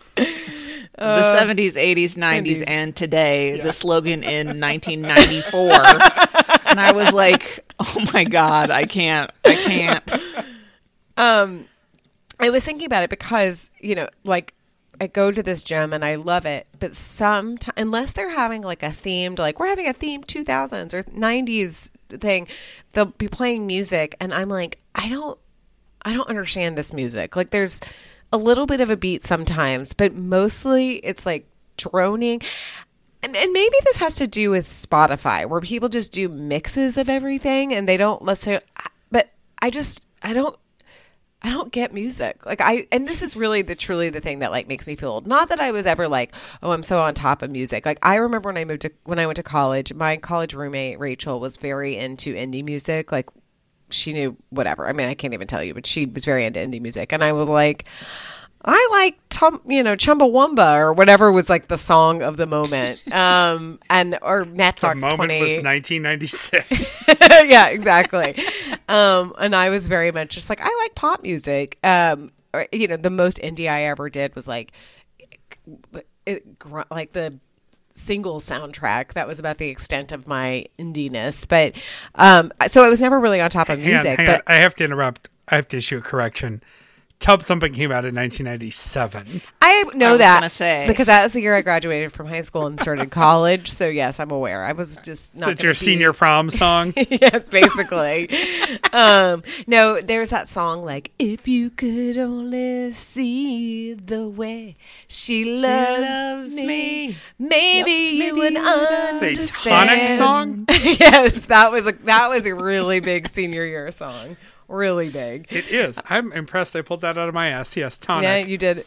The seventies, eighties, nineties, nineties. and today, Yeah. the slogan in nineteen ninety-four. And I was like, oh my God, I can't, I can't. Um, I was thinking about it because, you know, like I go to this gym and I love it, but some unless they're having like a themed, like we're having a themed two thousands or nineties thing, they'll be playing music, and I'm like, I don't, I don't understand this music. Like there's a little bit of a beat sometimes, but mostly it's like droning. And, and maybe this has to do with Spotify, where people just do mixes of everything and they don't let's say, but I just, I don't, I don't get music. Like I, and this is really the, truly the thing that like makes me feel old. Not that I was ever like, oh, I'm so on top of music. Like I remember when I moved to, when I went to college, my college roommate, Rachel, was very into indie music. Like she knew whatever. I mean, I can't even tell you, but she was very into indie music. And I was like, I like, Tum, you know, Chumbawamba or whatever was like the song of the moment. Um, and, or The Matchbox moment twenty. was nineteen ninety-six. Yeah, exactly. Um, and I was very much just like, I like pop music. Um, or, you know, the most indie I ever did was like, it, it, gr- like the single soundtrack. That was about the extent of my indiness. But um, so I was never really on top of Hang on, music. hang but on. I have to interrupt. I have to issue a correction. Tub Thumping came out in nineteen ninety-seven. I know I was that gonna say. because that was the year I graduated from high school and started college. So yes, I'm aware. I was just not. So it's gonna your be- senior prom song. Yes, basically. um, no, there's that song like, if you could only see the way she loves, loves me, me. maybe you would The understand. Tonic song? Yes, that was a that was a really big senior year song. Really big. It is. I'm impressed. I pulled that out of my ass. Yes, Tonic. Yeah, you did.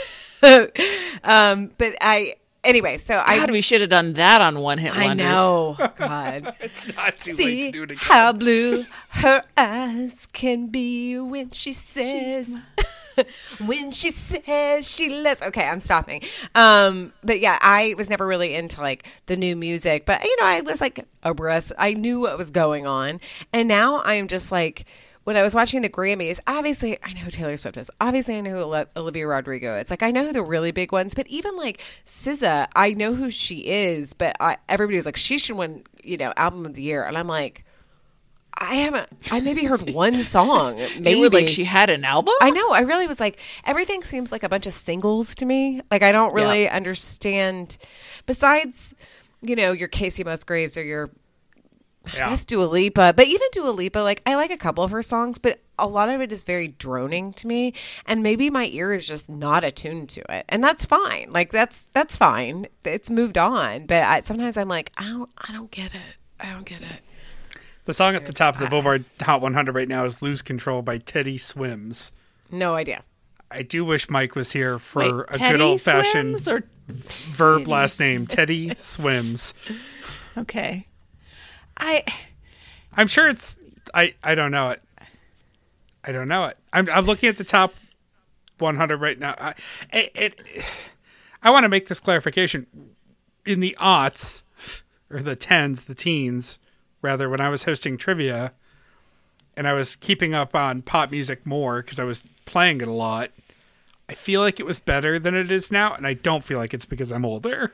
um, but I anyway, so I God, we should have done that on One Hit I Wonders. know. God. It's not too late to See do it again. how blue her eyes can be when she says when she says she loves. Okay, I'm stopping. Um, but yeah, I was never really into like the new music, but you know, I was like abreast. I knew what was going on, and now I'm just like. When I was watching the Grammys, obviously I know who Taylor Swift is. Obviously I know who Ole- Olivia Rodrigo is. Like I know who the really big ones, but even like S Z A, I know who she is. But I, everybody was like, she should win, you know, album of the year, and I'm like, I haven't. I maybe heard one song. Maybe You were like, she had an album? I know. I really was like, everything seems like a bunch of singles to me. Like I don't really understand. Besides, you know, your Casey Musgraves or your. Yeah. I guess Dua Lipa, but even Dua Lipa, like I like a couple of her songs, but a lot of it is very droning to me, and maybe my ear is just not attuned to it, and that's fine. Like that's that's fine. It's moved on, but I, sometimes I'm like, I don't, I don't get it. I don't get it. The song at the top of the Billboard Hot one hundred right now is "Lose Control" by Teddy Swims. No idea. I do wish Mike was here for Wait, a Teddy good old fashioned Swims or verb Teddy last name. Teddy Swims. okay. I I'm sure it's. I, I don't know it. I don't know it. I'm I'm looking at the top one hundred right now. I, it, it I want to make this clarification. In the aughts, or the tens, the teens, rather, when I was hosting trivia, and I was keeping up on pop music more because I was playing it a lot, I feel like it was better than it is now, and I don't feel like it's because I'm older.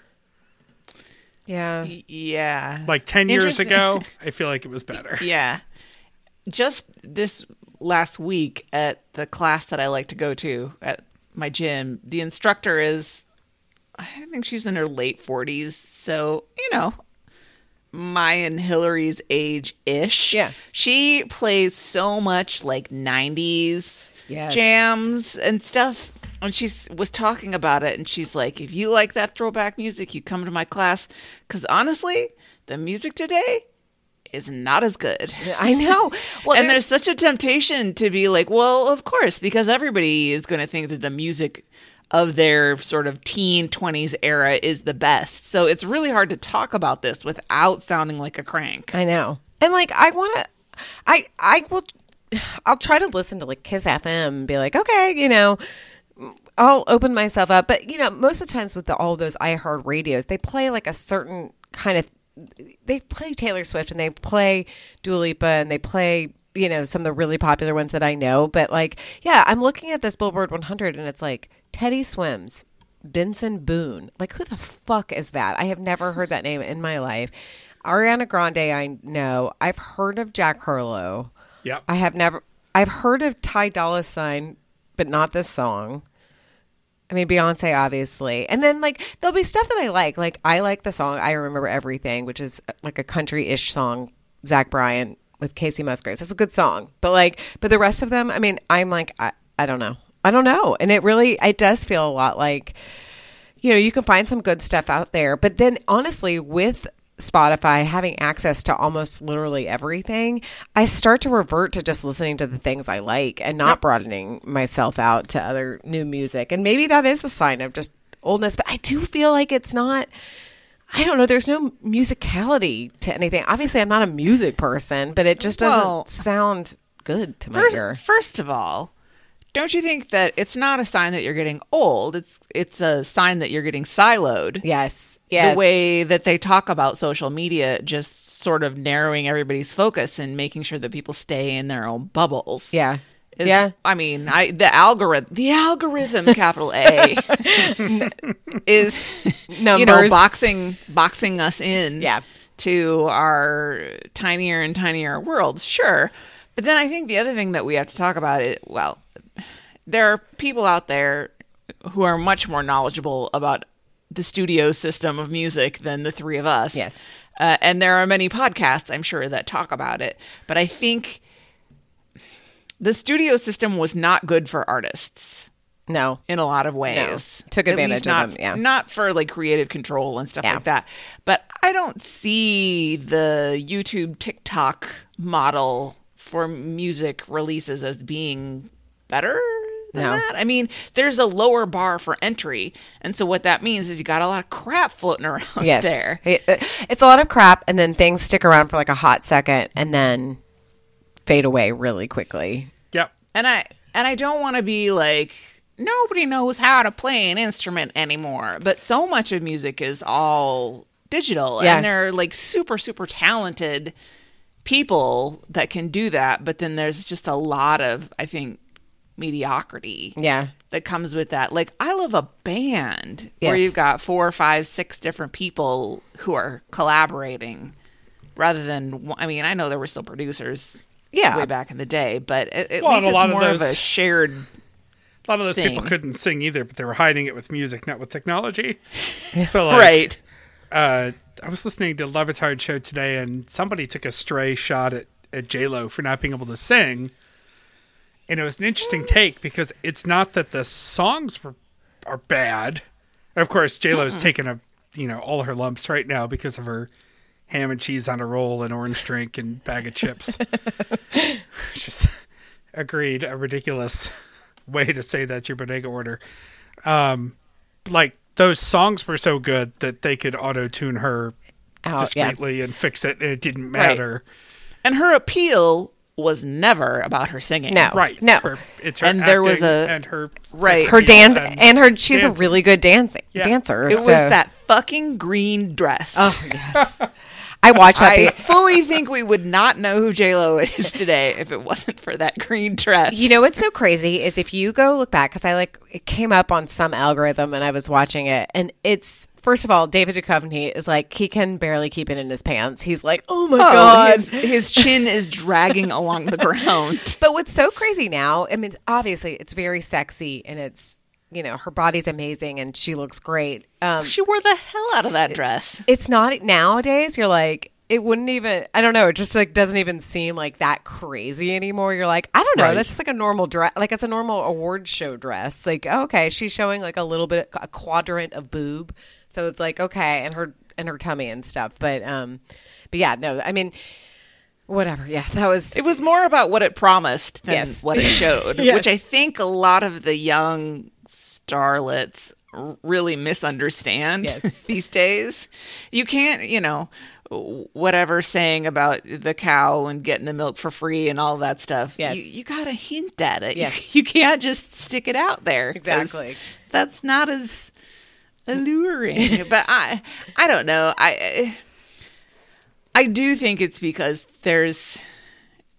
Yeah. yeah. Like ten years Interesting. ago, I feel like it was better. Yeah. Just this last week at the class that I like to go to at my gym, the instructor is, I think she's in her late forties. So, you know, my and Hillary's age-ish. Yeah. She plays so much like nineties Yes. jams and stuff. And she was talking about it, and she's like, if you like that throwback music, you come to my class. Because honestly, the music today is not as good. I know. Well, And there- there's such a temptation to be like, well, of course, because everybody is going to think that the music of their sort of teen twenties era is the best. So it's really hard to talk about this without sounding like a crank. I know. And like I want to I I will I'll try to listen to like Kiss F M and be like, okay, you know, I'll open myself up. But you know, most of the times with the, all those iHeart radios, they play like a certain kind of they play Taylor Swift and they play Dua Lipa and they play you know, some of the really popular ones that I know. But like, yeah, I'm looking at this Billboard one hundred and it's like Teddy Swims, Benson Boone. Like, who the fuck is that? I have never heard that name in my life. Ariana Grande, I know. I've heard of Jack Harlow. Yep. I have never, I've heard of Ty Dolla $ign, but not this song. I mean, Beyonce, obviously. And then, like, there'll be stuff that I like. Like, I like the song I Remember Everything, which is like a country-ish song, Zach Bryan with Casey Musgraves. That's a good song. But, like, but the rest of them, I mean, I'm like, I, I don't know. I don't know. And it really, it does feel a lot like, you know, you can find some good stuff out there. But then, honestly, with Spotify having access to almost literally everything, I start to revert to just listening to the things I like and not yep. broadening myself out to other new music. And maybe that is the sign of just oldness, but I do feel like it's not, I don't know, there's no musicality to anything. Obviously, I'm not a music person, but it just doesn't well, sound good to my first, ear. First of all, don't you think that it's not a sign that you're getting old? It's it's a sign that you're getting siloed. Yes. Yes. The way that they talk about social media, just sort of narrowing everybody's focus and making sure that people stay in their own bubbles. Yeah. Is, yeah. I mean, I the algorithm, the algorithm, capital A, is Numbers. you know boxing boxing us in. Yeah. To our tinier and tinier worlds. Sure. But then I think the other thing that we have to talk about it. Well. There are people out there who are much more knowledgeable about the studio system of music than the three of us. Yes. Uh, and there are many podcasts, I'm sure, that talk about it. But I think the studio system was not good for artists. No. In a lot of ways. No. Took advantage not, of them, yeah. Not for like creative control and stuff yeah. like that. But I don't see the YouTube, TikTok model for music releases as being better. Than no. that. I mean, there's a lower bar for entry. And so what that means is you got a lot of crap floating around yes. there. It's a lot of crap, and then things stick around for like a hot second and then fade away really quickly. Yep. And I and I don't want to be like, nobody knows how to play an instrument anymore. But so much of music is all digital. Yeah. And they're like super, super talented people that can do that. But then there's just a lot of, I think, mediocrity yeah that comes with that. Like, I love a band yes. where you've got four, five, six different people who are collaborating rather than, I mean, I know there were still producers yeah. way back in the day, but at, at well, least a lot it's more of, of, those, a shared a lot of those thing. people couldn't sing either, but they were hiding it with music, not with technology. So like, right. Uh, I was listening to Le Batard show today, and somebody took a stray shot at, at J-Lo for not being able to sing. And it was an interesting take because it's not that the songs were are bad. And of course, J-Lo's mm-hmm. taking a you know all her lumps right now because of her ham and cheese on a roll and orange drink and bag of chips. Just agreed, a ridiculous way to say that's your bodega order. Um, like those songs were so good that they could auto tune her Out, discreetly yeah. and fix it, and it didn't matter. Right. And her appeal was never about her singing. No, right? No, her, it's her and acting there was a and her right her dance and, and her. She's dancing. a really good dancing yeah. dancer. It so. was that fucking green dress. Oh yes, I watched that. I the- fully think we would not know who J-Lo is today if it wasn't for that green dress. You know what's so crazy is if you go look back, because I like it came up on some algorithm and I was watching it, and it's first of all, David Duchovny is like he can barely keep it in his pants. He's like, oh my oh, god, his, his chin is dragging along the ground. But what's so crazy now? I mean, obviously it's very sexy and it's you know her body's amazing and she looks great. Um, She wore the hell out of that dress. it's not nowadays. You're like. It wouldn't even, I don't know, it just like doesn't even seem like that crazy anymore. You're like, I don't know, Right. that's just like a normal dress, like it's a normal award show dress. Like, oh, okay, she's showing like a little bit, a quadrant of boob. So it's like, okay, and her, and her tummy and stuff. But, um, but yeah, no, I mean, whatever. Yeah, that was, It was more about what it promised than Yes. what it showed, Yes. which I think a lot of the young starlets r- really misunderstand Yes. these days. You can't, you know, whatever saying about the cow and getting the milk for free and all that stuff. Yes. You, you got to hint at it. Yes. You, you can't just stick it out there. 'cause Exactly. That's not as alluring. But I, I don't know. I, I do think it's because there's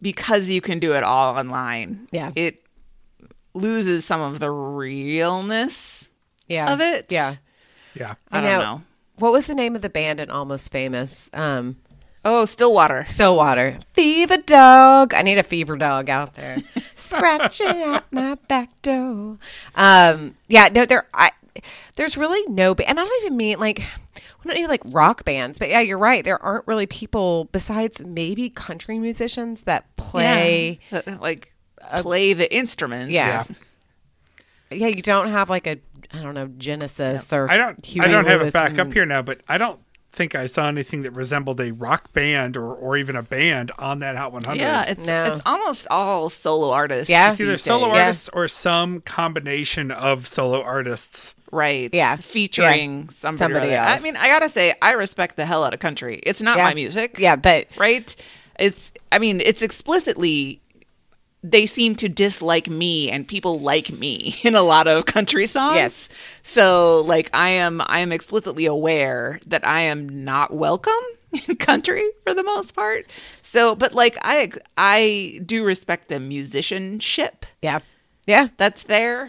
because you can do it all online. Yeah. It loses some of the realness Yeah. of it. Yeah. Yeah. I, don't know. What was the name of the band in Almost Famous? Um, Oh, Stillwater. Stillwater. Fever dog. I need a fever dog out there. Scratching at my back door. Um, yeah, no, there, I, there's really no, ba- and I don't even mean like, we don't need like rock bands, but yeah, you're right. There aren't really people besides maybe country musicians that play. Yeah. That, like play the instruments. Yeah. Yeah, you don't have like a, I don't know, Genesis or I don't. Huey I don't have Lewis it back and- up here now, but I don't think I saw anything that resembled a rock band or, or even a band on that Hot one hundred. Yeah, it's No. it's almost all solo artists. Yeah. It's either these solo days. artists or some combination of solo artists. Right. Yeah. Featuring somebody, Somebody or other. else. I mean, I gotta say, I respect the hell out of country. It's not Yeah. my music. Yeah, but Right? It's I mean, it's explicitly they seem to dislike me and people like me in a lot of country songs. Yes. So like I am I am explicitly aware that I am not welcome in country for the most part. So but like I I do respect the musicianship yeah. Yeah. that's there.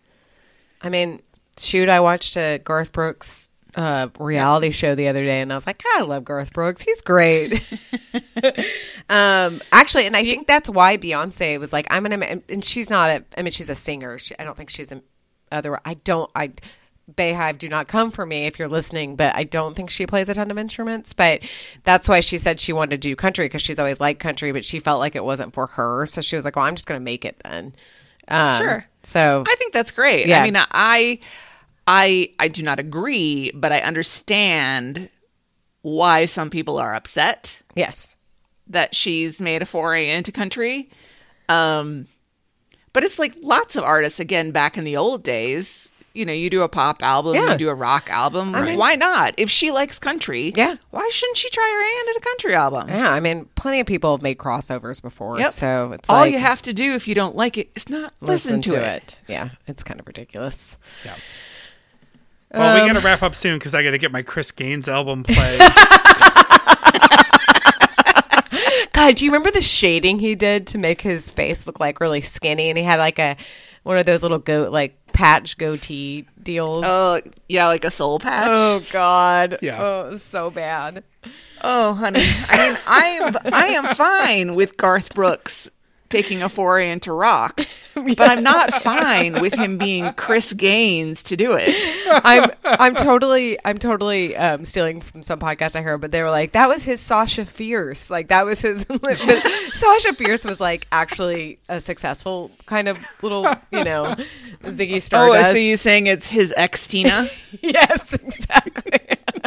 I mean, shoot, I watched a Garth Brooks uh, reality show the other day, and I was like, God, I love Garth Brooks. He's great. um, actually, and I think that's why Beyonce was like, I'm gonna, ma-, and she's not a, I mean, she's a singer. She, I don't think she's an other. I don't. I Bayhive, do not come for me if you're listening, but I don't think she plays a ton of instruments. But that's why she said she wanted to do country because she's always liked country, but she felt like it wasn't for her. So she was like, well, I'm just gonna make it then. Um, Sure. So I think that's great. Yeah. I mean, I, I, I do not agree, but I understand why some people are upset yes. that she's made a foray into country. Um, but it's like lots of artists, again, back in the old days, you know, you do a pop album, Yeah. you do a rock album. I mean- why not? If she likes country, Yeah. why shouldn't she try her hand at a country album? Yeah, I mean, plenty of people have made crossovers before, Yep. so it's All like, you have to do if you don't like it is not listen, to, it. Yeah, it's kind of ridiculous. Yeah. Well, Um, we got to wrap up soon because I got to get my Chris Gaines album played. God, do you remember the shading he did to make his face look like really skinny? And he had like a one of those little goat like patch goatee deals. Oh, yeah, like a soul patch. Oh, God. Yeah. Oh, it was so bad. Oh, honey. I mean, I am I am fine with Garth Brooks taking a foray into rock, but I'm not fine with him being Chris Gaines to do it. I'm I'm totally I'm totally um, stealing from some podcast I heard, but they were like that was his Sasha Fierce, like that was his. But Sasha Fierce was like actually a successful kind of little, you know, Ziggy Stardust. Oh, so you saying it's his ex Tina? Yes, exactly.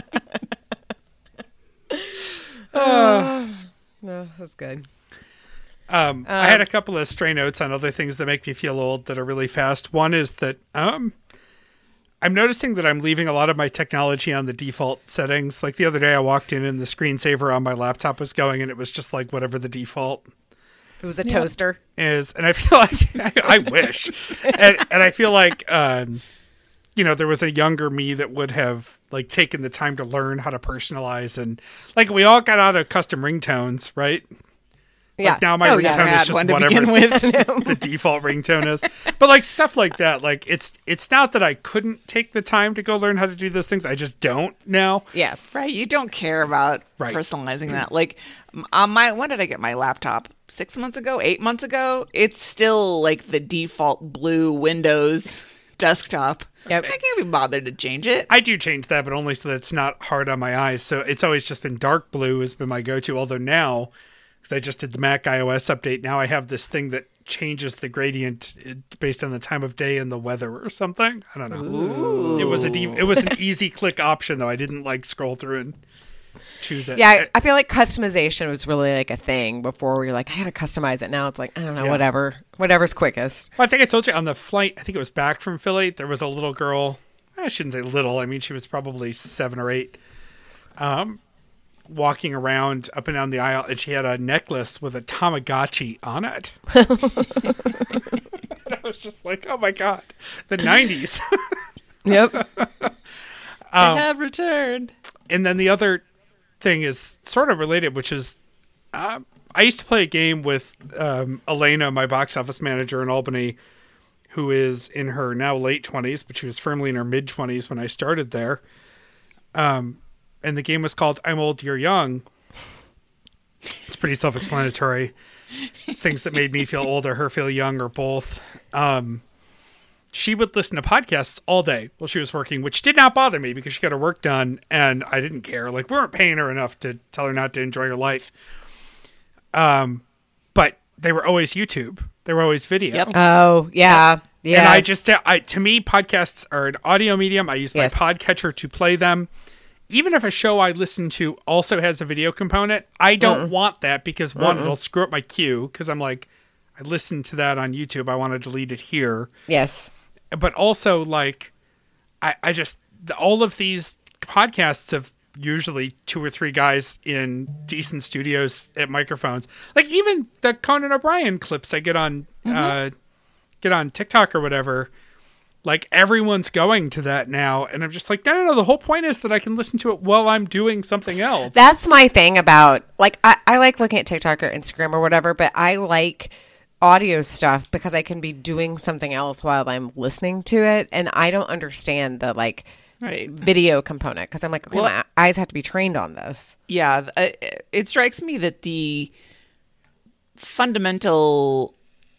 Uh, No, that's good. Um, I had a couple of stray notes on other things that make me feel old that are really fast. One is that um, I'm noticing that I'm leaving a lot of my technology on the default settings. Like the other day I walked in and the screensaver on my laptop was going and it was just like whatever the default It was a toaster. is. And I feel like, I, I wish. And, and I feel like, um, you know, there was a younger me that would have like taken the time to learn how to personalize. And like we all got out of custom ringtones, right? Yeah. Like now my Oh, yeah. ringtone Had is one just to whatever begin with. the default ringtone is. But like stuff like that, like it's it's not that I couldn't take the time to go learn how to do those things. I just don't now. Yeah. Right, you don't care about Right. personalizing that. Like, m- on my when did I get my laptop? Six months ago, eight months ago. It's still like the default blue Windows desktop. Yep. I can't be bothered to change it. I do change that, but only so that it's not hard on my eyes. So it's always just been dark blue has been my go-to. Although now, because I just did the Mac iOS update, now I have this thing that changes the gradient based on the time of day and the weather or something. I don't know. Ooh. It was a de- it was an easy click option though. I didn't like scroll through and choose it. Yeah, I, I feel like customization was really like a thing before we were like, I gotta customize it. Now it's like, I don't know, Yeah. whatever. Whatever's quickest. Well, I think I told you on the flight, I think it was back from Philly, there was a little girl. I shouldn't say little. I mean, she was probably seven or eight. Um, walking around up and down the aisle, and she had a necklace with a Tamagotchi on it. And I was just like, oh my God, the nineties. Yep. I have returned. And then the other thing is sort of related, which is uh, I used to play a game with um, Elena, my box office manager in Albany, who is in her now late twenties, but she was firmly in her mid twenties when I started there. Um, and the game was called I'm Old, You're Young. It's pretty self-explanatory. Things that made me feel old or her feel young or both. Um, she would listen to podcasts all day while she was working, which did not bother me because she got her work done and I didn't care. Like, we weren't paying her enough to tell her not to enjoy her life. Um, but they were always YouTube. They were always video. Yep. Oh, yeah. Yeah. And I just, I, to me, podcasts are an audio medium. I use my Yes. podcatcher to play them. Even if a show I listen to also has a video component, I don't want that because one, it'll screw up my queue because I'm like, I listened to that on YouTube. I want to delete it here. Yes. But also, like, I, I just, all of these podcasts have usually two or three guys in decent studios at microphones. Like, even the Conan O'Brien clips I get on, uh, get on TikTok or whatever, like, everyone's going to that now. And I'm just like, no, no, no. The whole point is that I can listen to it while I'm doing something else. That's my thing about, like, I, I like looking at TikTok or Instagram or whatever, but I like audio stuff because I can be doing something else while I'm listening to it. And I don't understand the, like, Right. video component because I'm like, okay, Well- my eyes have to be trained on this. Yeah, uh, it strikes me that the fundamental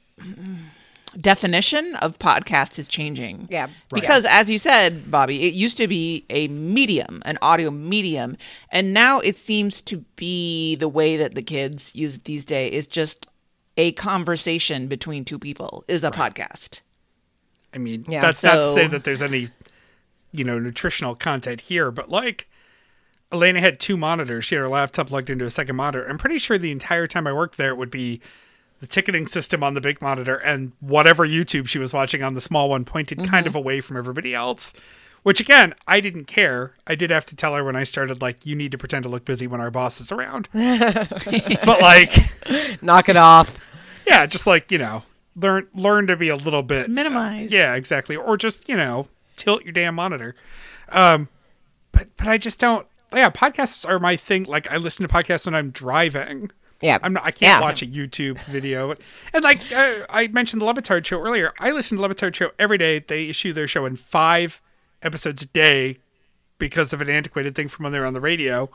definition of podcast is changing. Yeah. Because as you said, Bobby, it used to be a medium, an audio medium, and now it seems to be the way that the kids use it these days is just a conversation between two people is a podcast. I mean, Yeah, that's not to so- say that there's any, you know, nutritional content here, but like, Elena had two monitors. She had her laptop plugged into a second monitor. I'm pretty sure the entire time I worked there, it would be the ticketing system on the big monitor and whatever YouTube she was watching on the small one pointed Mm-hmm. kind of away from everybody else. Which, again, I didn't care. I did have to tell her when I started, like, you need to pretend to look busy when our boss is around. But, like, Knock it off. yeah, just like, you know, learn learn to be a little bit Minimize. yeah, exactly. Or just, you know, tilt your damn monitor. Um, but but I just don't. Yeah, podcasts are my thing. Like, I listen to podcasts when I'm driving. Yeah. I'm not. I can't Yeah. watch a YouTube video. And like uh, I mentioned the Levitard Show earlier. I listen to the Levitard Show every day. They issue their show in five episodes a day because of an antiquated thing from when they were on the radio.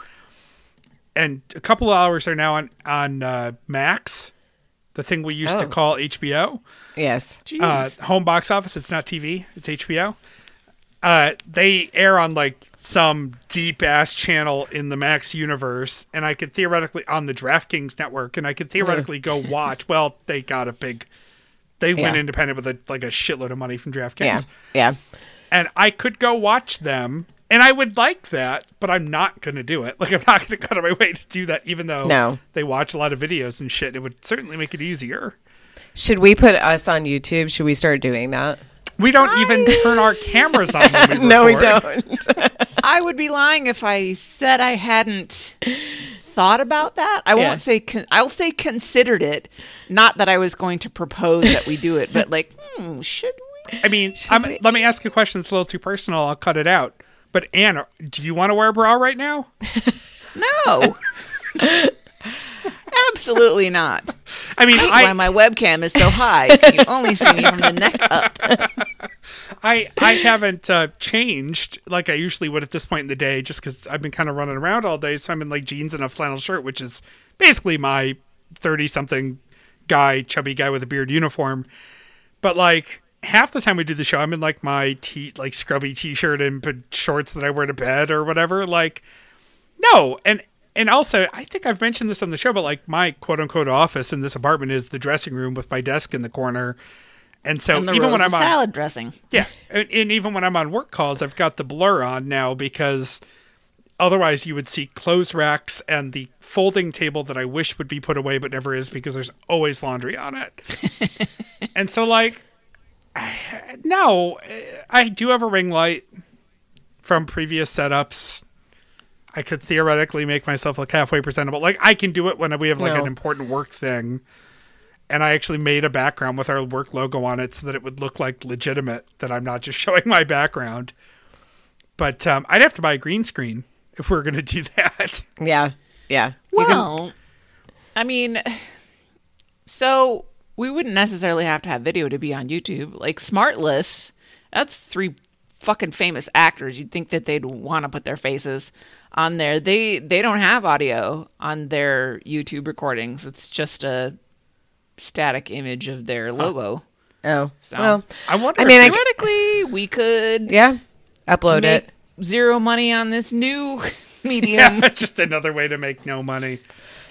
And a couple of hours are now on on uh, Max, the thing we used to Oh. call H B O. Yes. Uh, home box office. It's not T V. It's H B O. Uh, they air on like some deep ass channel in the Max universe, and I could theoretically on the DraftKings network, and I could theoretically go watch. Well, they got a big, they went Yeah. independent with a, like a shitload of money from Yeah. DraftKings, Yeah. and I could go watch them, and I would like that, but I'm not going to do it. Like, I'm not going to go out of my way to do that, even though No. they watch a lot of videos and shit. It would certainly make it easier. Should we put us on YouTube? Should we start doing that? We don't even turn our cameras on when we No, we record. don't. I would be lying if I said I hadn't thought about that. I Yeah. won't say con- I'll say considered it. Not that I was going to propose that we do it, but like, hmm, should we? I mean, I'm, let me ask you a question that's a little too personal. I'll cut it out. But Anne, do you want to wear a bra right now? No. Absolutely not. I mean, That's I, why my webcam is so high. You only see me from the neck up. I, I haven't uh, changed like I usually would at this point in the day, just because I've been kind of running around all day. So I'm in like jeans and a flannel shirt, which is basically my thirty-something guy, chubby guy with a beard uniform. But like half the time we do the show, I'm in like my t like scrubby t-shirt and p- shorts that I wear to bed or whatever. Like, no, and. And also, I think I've mentioned this on the show, but like my quote unquote office in this apartment is the dressing room with my desk in the corner. And so And the even when rows I'm of on, salad dressing. yeah, and, and even when I'm on work calls, I've got the blur on now because otherwise you would see clothes racks and the folding table that I wish would be put away, but never is because there's always laundry on it. And so like, no, I do have a ring light from previous setups. I could theoretically make myself look halfway presentable. Like, I can do it when we have like No. an important work thing. And I actually made a background with our work logo on it so that it would look like legitimate, that I'm not just showing my background. But um, I'd have to buy a green screen if we were going to do that. Yeah. Yeah. You can- Well, I mean, so we wouldn't necessarily have to have video to be on YouTube. Like Smartless, that's three fucking famous actors. You'd think that they'd want to put their faces on there. They they don't have audio on their YouTube recordings. It's just a static image of their logo. Oh, So well, I wonder. I mean, if I- there's- theoretically, we could yeah, upload make it. zero money on this new medium. yeah, just another way to make no money.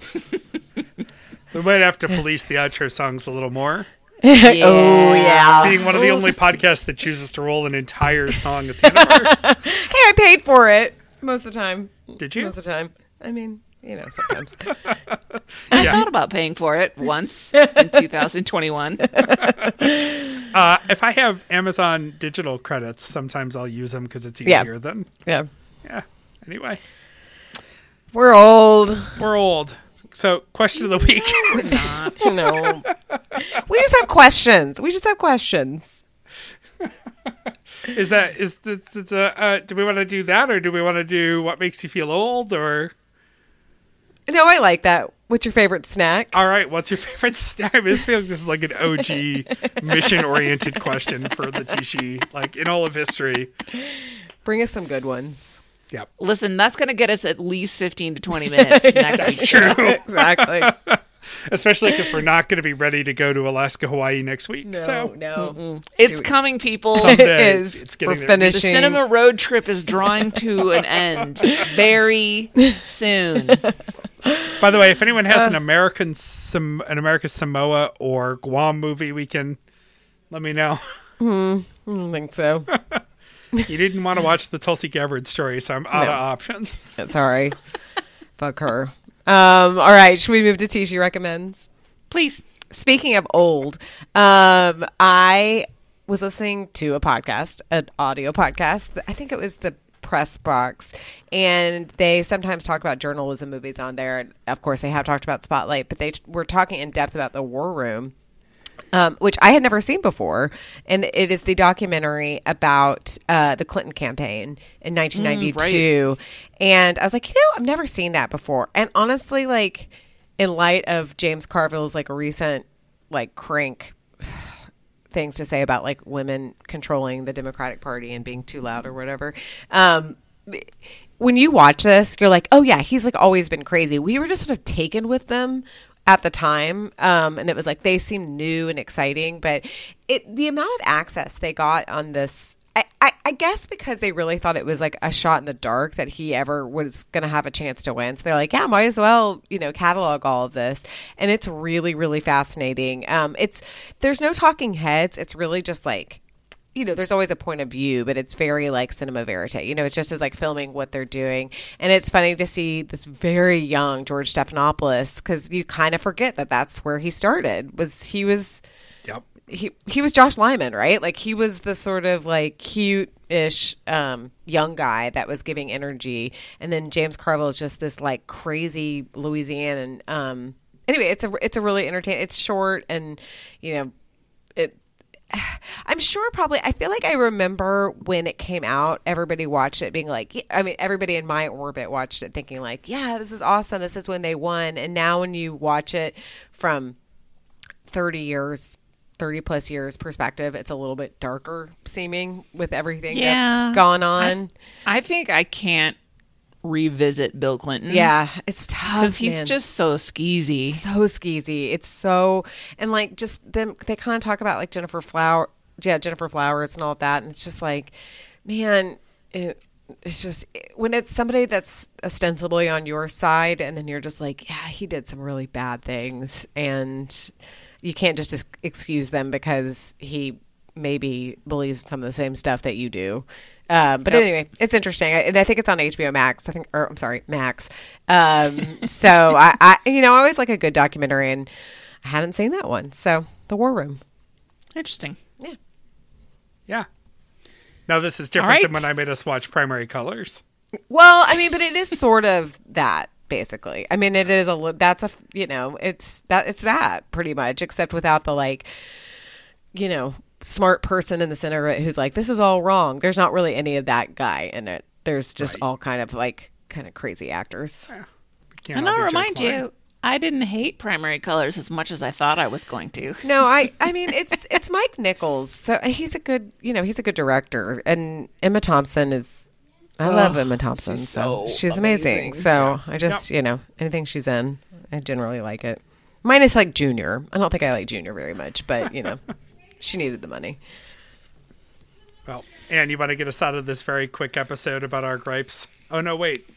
We might have to police the outro songs a little more. Oh yeah. Being one of the only podcasts that chooses to roll an entire song at the end of our... Hey, I paid for it most of the time. Did you? Most of the time. I mean, you know, sometimes. I Yeah. thought about paying for it once in two thousand twenty-one. Uh, if I have Amazon digital credits, sometimes I'll use them because it's Yeah. easier than... Yeah. Yeah. Anyway, We're old. we're old. So, question of the week. No. We just have questions. We just have questions. is that... is this, it's a, uh, do we want to do that, or do we want to do what makes you feel old, or... No, I like that. What's your favorite snack? All right, what's your favorite snack? I just feel like this is like an O G mission-oriented question for the Tishi, like in all of history. Bring us some good ones. Yep, Listen, that's going to get us at least fifteen to twenty minutes next week. that's true. Exactly. Especially because we're not going to be ready to go to Alaska, Hawaii next week. so no. It's coming, people. someday It it's, is. it's getting We're there. The finishing. cinema road trip is drawing to an end very soon. By the way, if anyone Uh. has an American Sam- an American Samoa or Guam movie, we can let me know. I don't think so. You didn't want to watch the Tulsi Gabbard story, so I'm out No. of options. Sorry. Fuck her. Um, all right. Should we move to Tishi Recommends? Please. Speaking of old, um, I was listening to a podcast, an audio podcast. I think it was the Press Box, and they sometimes talk about journalism movies on there. And of course, they have talked about Spotlight, but they t- were talking in depth about The War Room, um, which I had never seen before. And it is the documentary about uh, the Clinton campaign in nineteen ninety-two. And I was like, you know, I've never seen that before. And honestly, like, in light of James Carville's like recent like crank things to say about like women controlling the Democratic Party and being too loud or whatever. Um, when you watch this, you're like, oh yeah, he's like always been crazy. We were just sort of taken with them at the time. Um, and it was like, they seemed new and exciting, but it, the amount of access they got on this, I, I, I guess because they really thought it was like a shot in the dark that he ever was going to have a chance to win. So they're like, yeah, might as well, you know, catalog all of this. And it's really, really fascinating. Um, it's, there's no talking heads. It's really just like, you know, there's always a point of view, but it's very like cinema verite. You know, it's just as like filming what they're doing. And it's funny to see this very young George Stephanopoulos, because you kind of forget that that's where he started. Was he was... Yep. He he was Josh Lyman, right? Like he was the sort of like cute-ish um, young guy that was giving energy, and then James Carville is just this like crazy Louisianan. Um, anyway, it's a it's a really entertaining. It's short, and you know, it. I'm sure probably. I feel like I remember when it came out, everybody watched it, being like, I mean, everybody in my orbit watched it, thinking like, yeah, this is awesome. This is when they won, and now when you watch it from thirty years. thirty plus years perspective, it's a little bit darker seeming with everything Yeah. that's gone on. I think I can't revisit Bill Clinton. Yeah, it's tough Because he's man. just so skeezy. so skeezy. It's so, and like just them, they kind of talk about like Jennifer Flower, yeah, Jennifer Flowers and all of that. And it's just like, man, it, it's just when it's somebody that's ostensibly on your side, and then you're just like, yeah, he did some really bad things, and you can't just excuse them because he maybe believes some of the same stuff that you do. Um, but Yep. anyway, it's interesting, and I think it's on H B O Max. I think, or I'm sorry, Max. Um, so I, I, you know, I always like a good documentary, and I hadn't seen that one. So The War Room. Interesting. Yeah. Yeah. Now this is different All right. than when I made us watch Primary Colors. Well, I mean, but it is sort of that. Basically, I mean, it is a li- that's a you know it's that it's that pretty much, except without the like, you know, smart person in the center of it who's like, this is all wrong. There's not really any of that guy in it. There's just Right. all kind of like kind of crazy actors. Can't And all I'll be Joe remind Klein. you, I didn't hate Primary Colors as much as I thought I was going to. No, I, I mean, it's it's Mike Nichols. So he's a good, you know, he's a good director. And Emma Thompson is, I love Oh, Emma Thompson. she's So, so she's amazing. amazing. So I just, you know, anything she's in, I generally like it. Minus like Junior. I don't think I like Junior very much, but, you know, she needed the money. Well, Anne, you want to get us out of this very quick episode about our gripes? Oh, no, wait.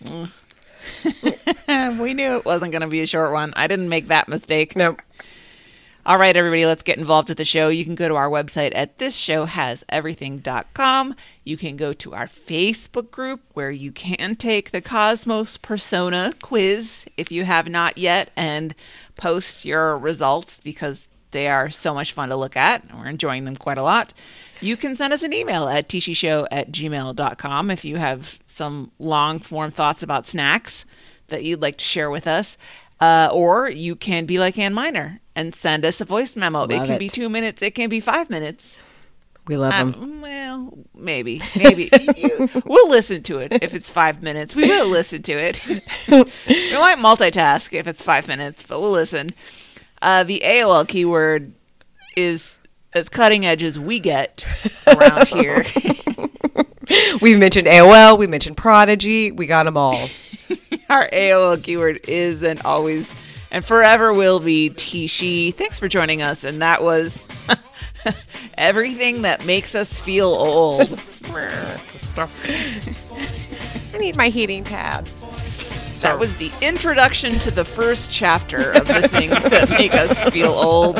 We knew it wasn't going to be a short one. I didn't make that mistake. No. All right, everybody, let's get involved with the show. You can go to our website at this show has everything dot com. You can go to our Facebook group where you can take the Cosmos Persona quiz if you have not yet and post your results because they are so much fun to look at. And we're enjoying them quite a lot. You can send us an email at tishishow at gmail dot com if you have some long-form thoughts about snacks that you'd like to share with us. Uh, or you can be like Ann Miner and send us a voice memo. Love it can it. be two minutes. It can be five minutes. We love them. Um, well, maybe. Maybe. you, we'll listen to it if it's five minutes. We will listen to it. We might multitask if it's five minutes, but we'll listen. Uh, the A O L keyword is as cutting edge as we get around here. We mentioned A O L. We mentioned Prodigy. We got them all. Our A O L keyword is and always and forever will be Tishi. Thanks for joining us. And that was everything that makes us feel old. Stuff. I need my heating pad. That was the introduction to the first chapter of the things that make us feel old.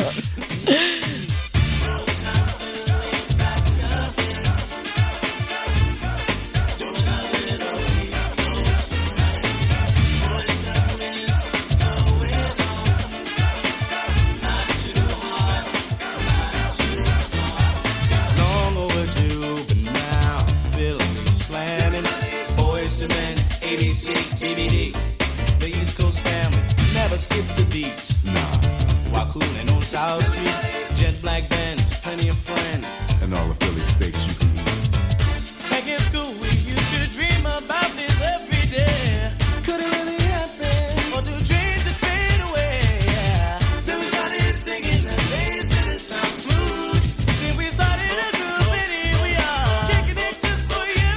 Long overdue, but now I'm feeling slamming. Boys to men, A B C, B B D. The East Coast family never skip the beat. Nah, while cooling on South Street, jet black band, plenty of friends, and all the Philly steaks you can eat. back in school, we used to dream about this every day. Could it really happen? Or do dreams just fade away? Yeah. Then we started singing the bass and it sounds smooth. Then we started a group and here we are, kicking it just for you.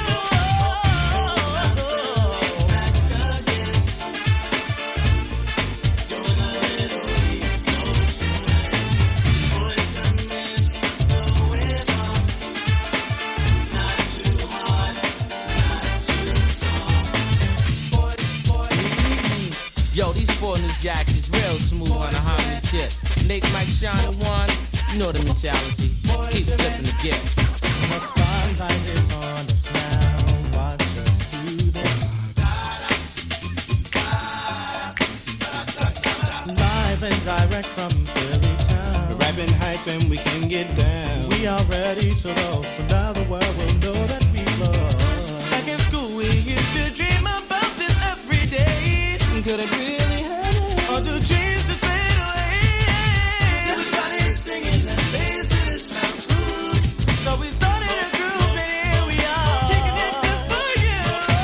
Yo, these four new jacks is real smooth on the Harmony tip. Nate, Mike, Sean, and one, you know the mentality. Keep flipping the gift. The spotlight is on us now. Watch us do this. Live and direct from Philly town. We're rapping, hyping, we can get down. We are ready to roll, so now the world will know that we love. Back in school, we used to dream about this every day. Could it really happen? Or do dreams just fade away? Then we started singing that bass and it sounds smooth. So we started a group and here we are, kicking it just for you.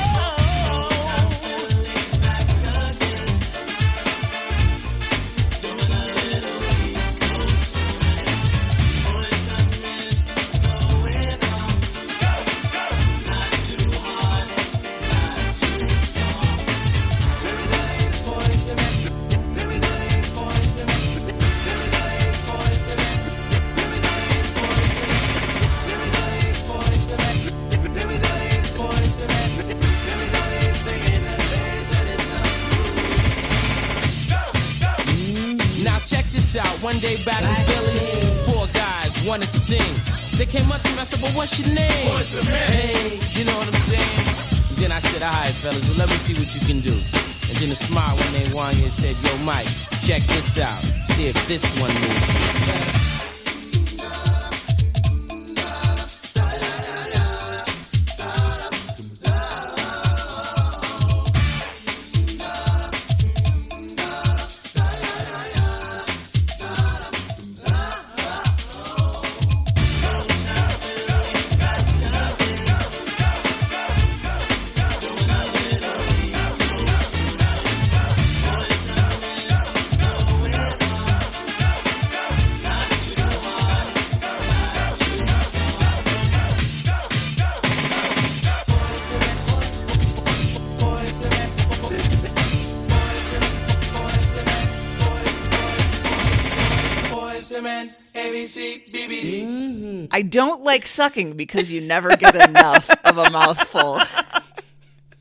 Now check this out. One day back in Philly, four guys wanted to sing. They came up to me, I said, but what's your name? Hey, you know what I'm saying? And then I said, all right, fellas, well, let me see what you can do. And then a smile when they won and said, yo, Mike, check this out. See if this one moves. N, A, B, C, B, B, D. I don't like sucking because you never get enough of a mouthful.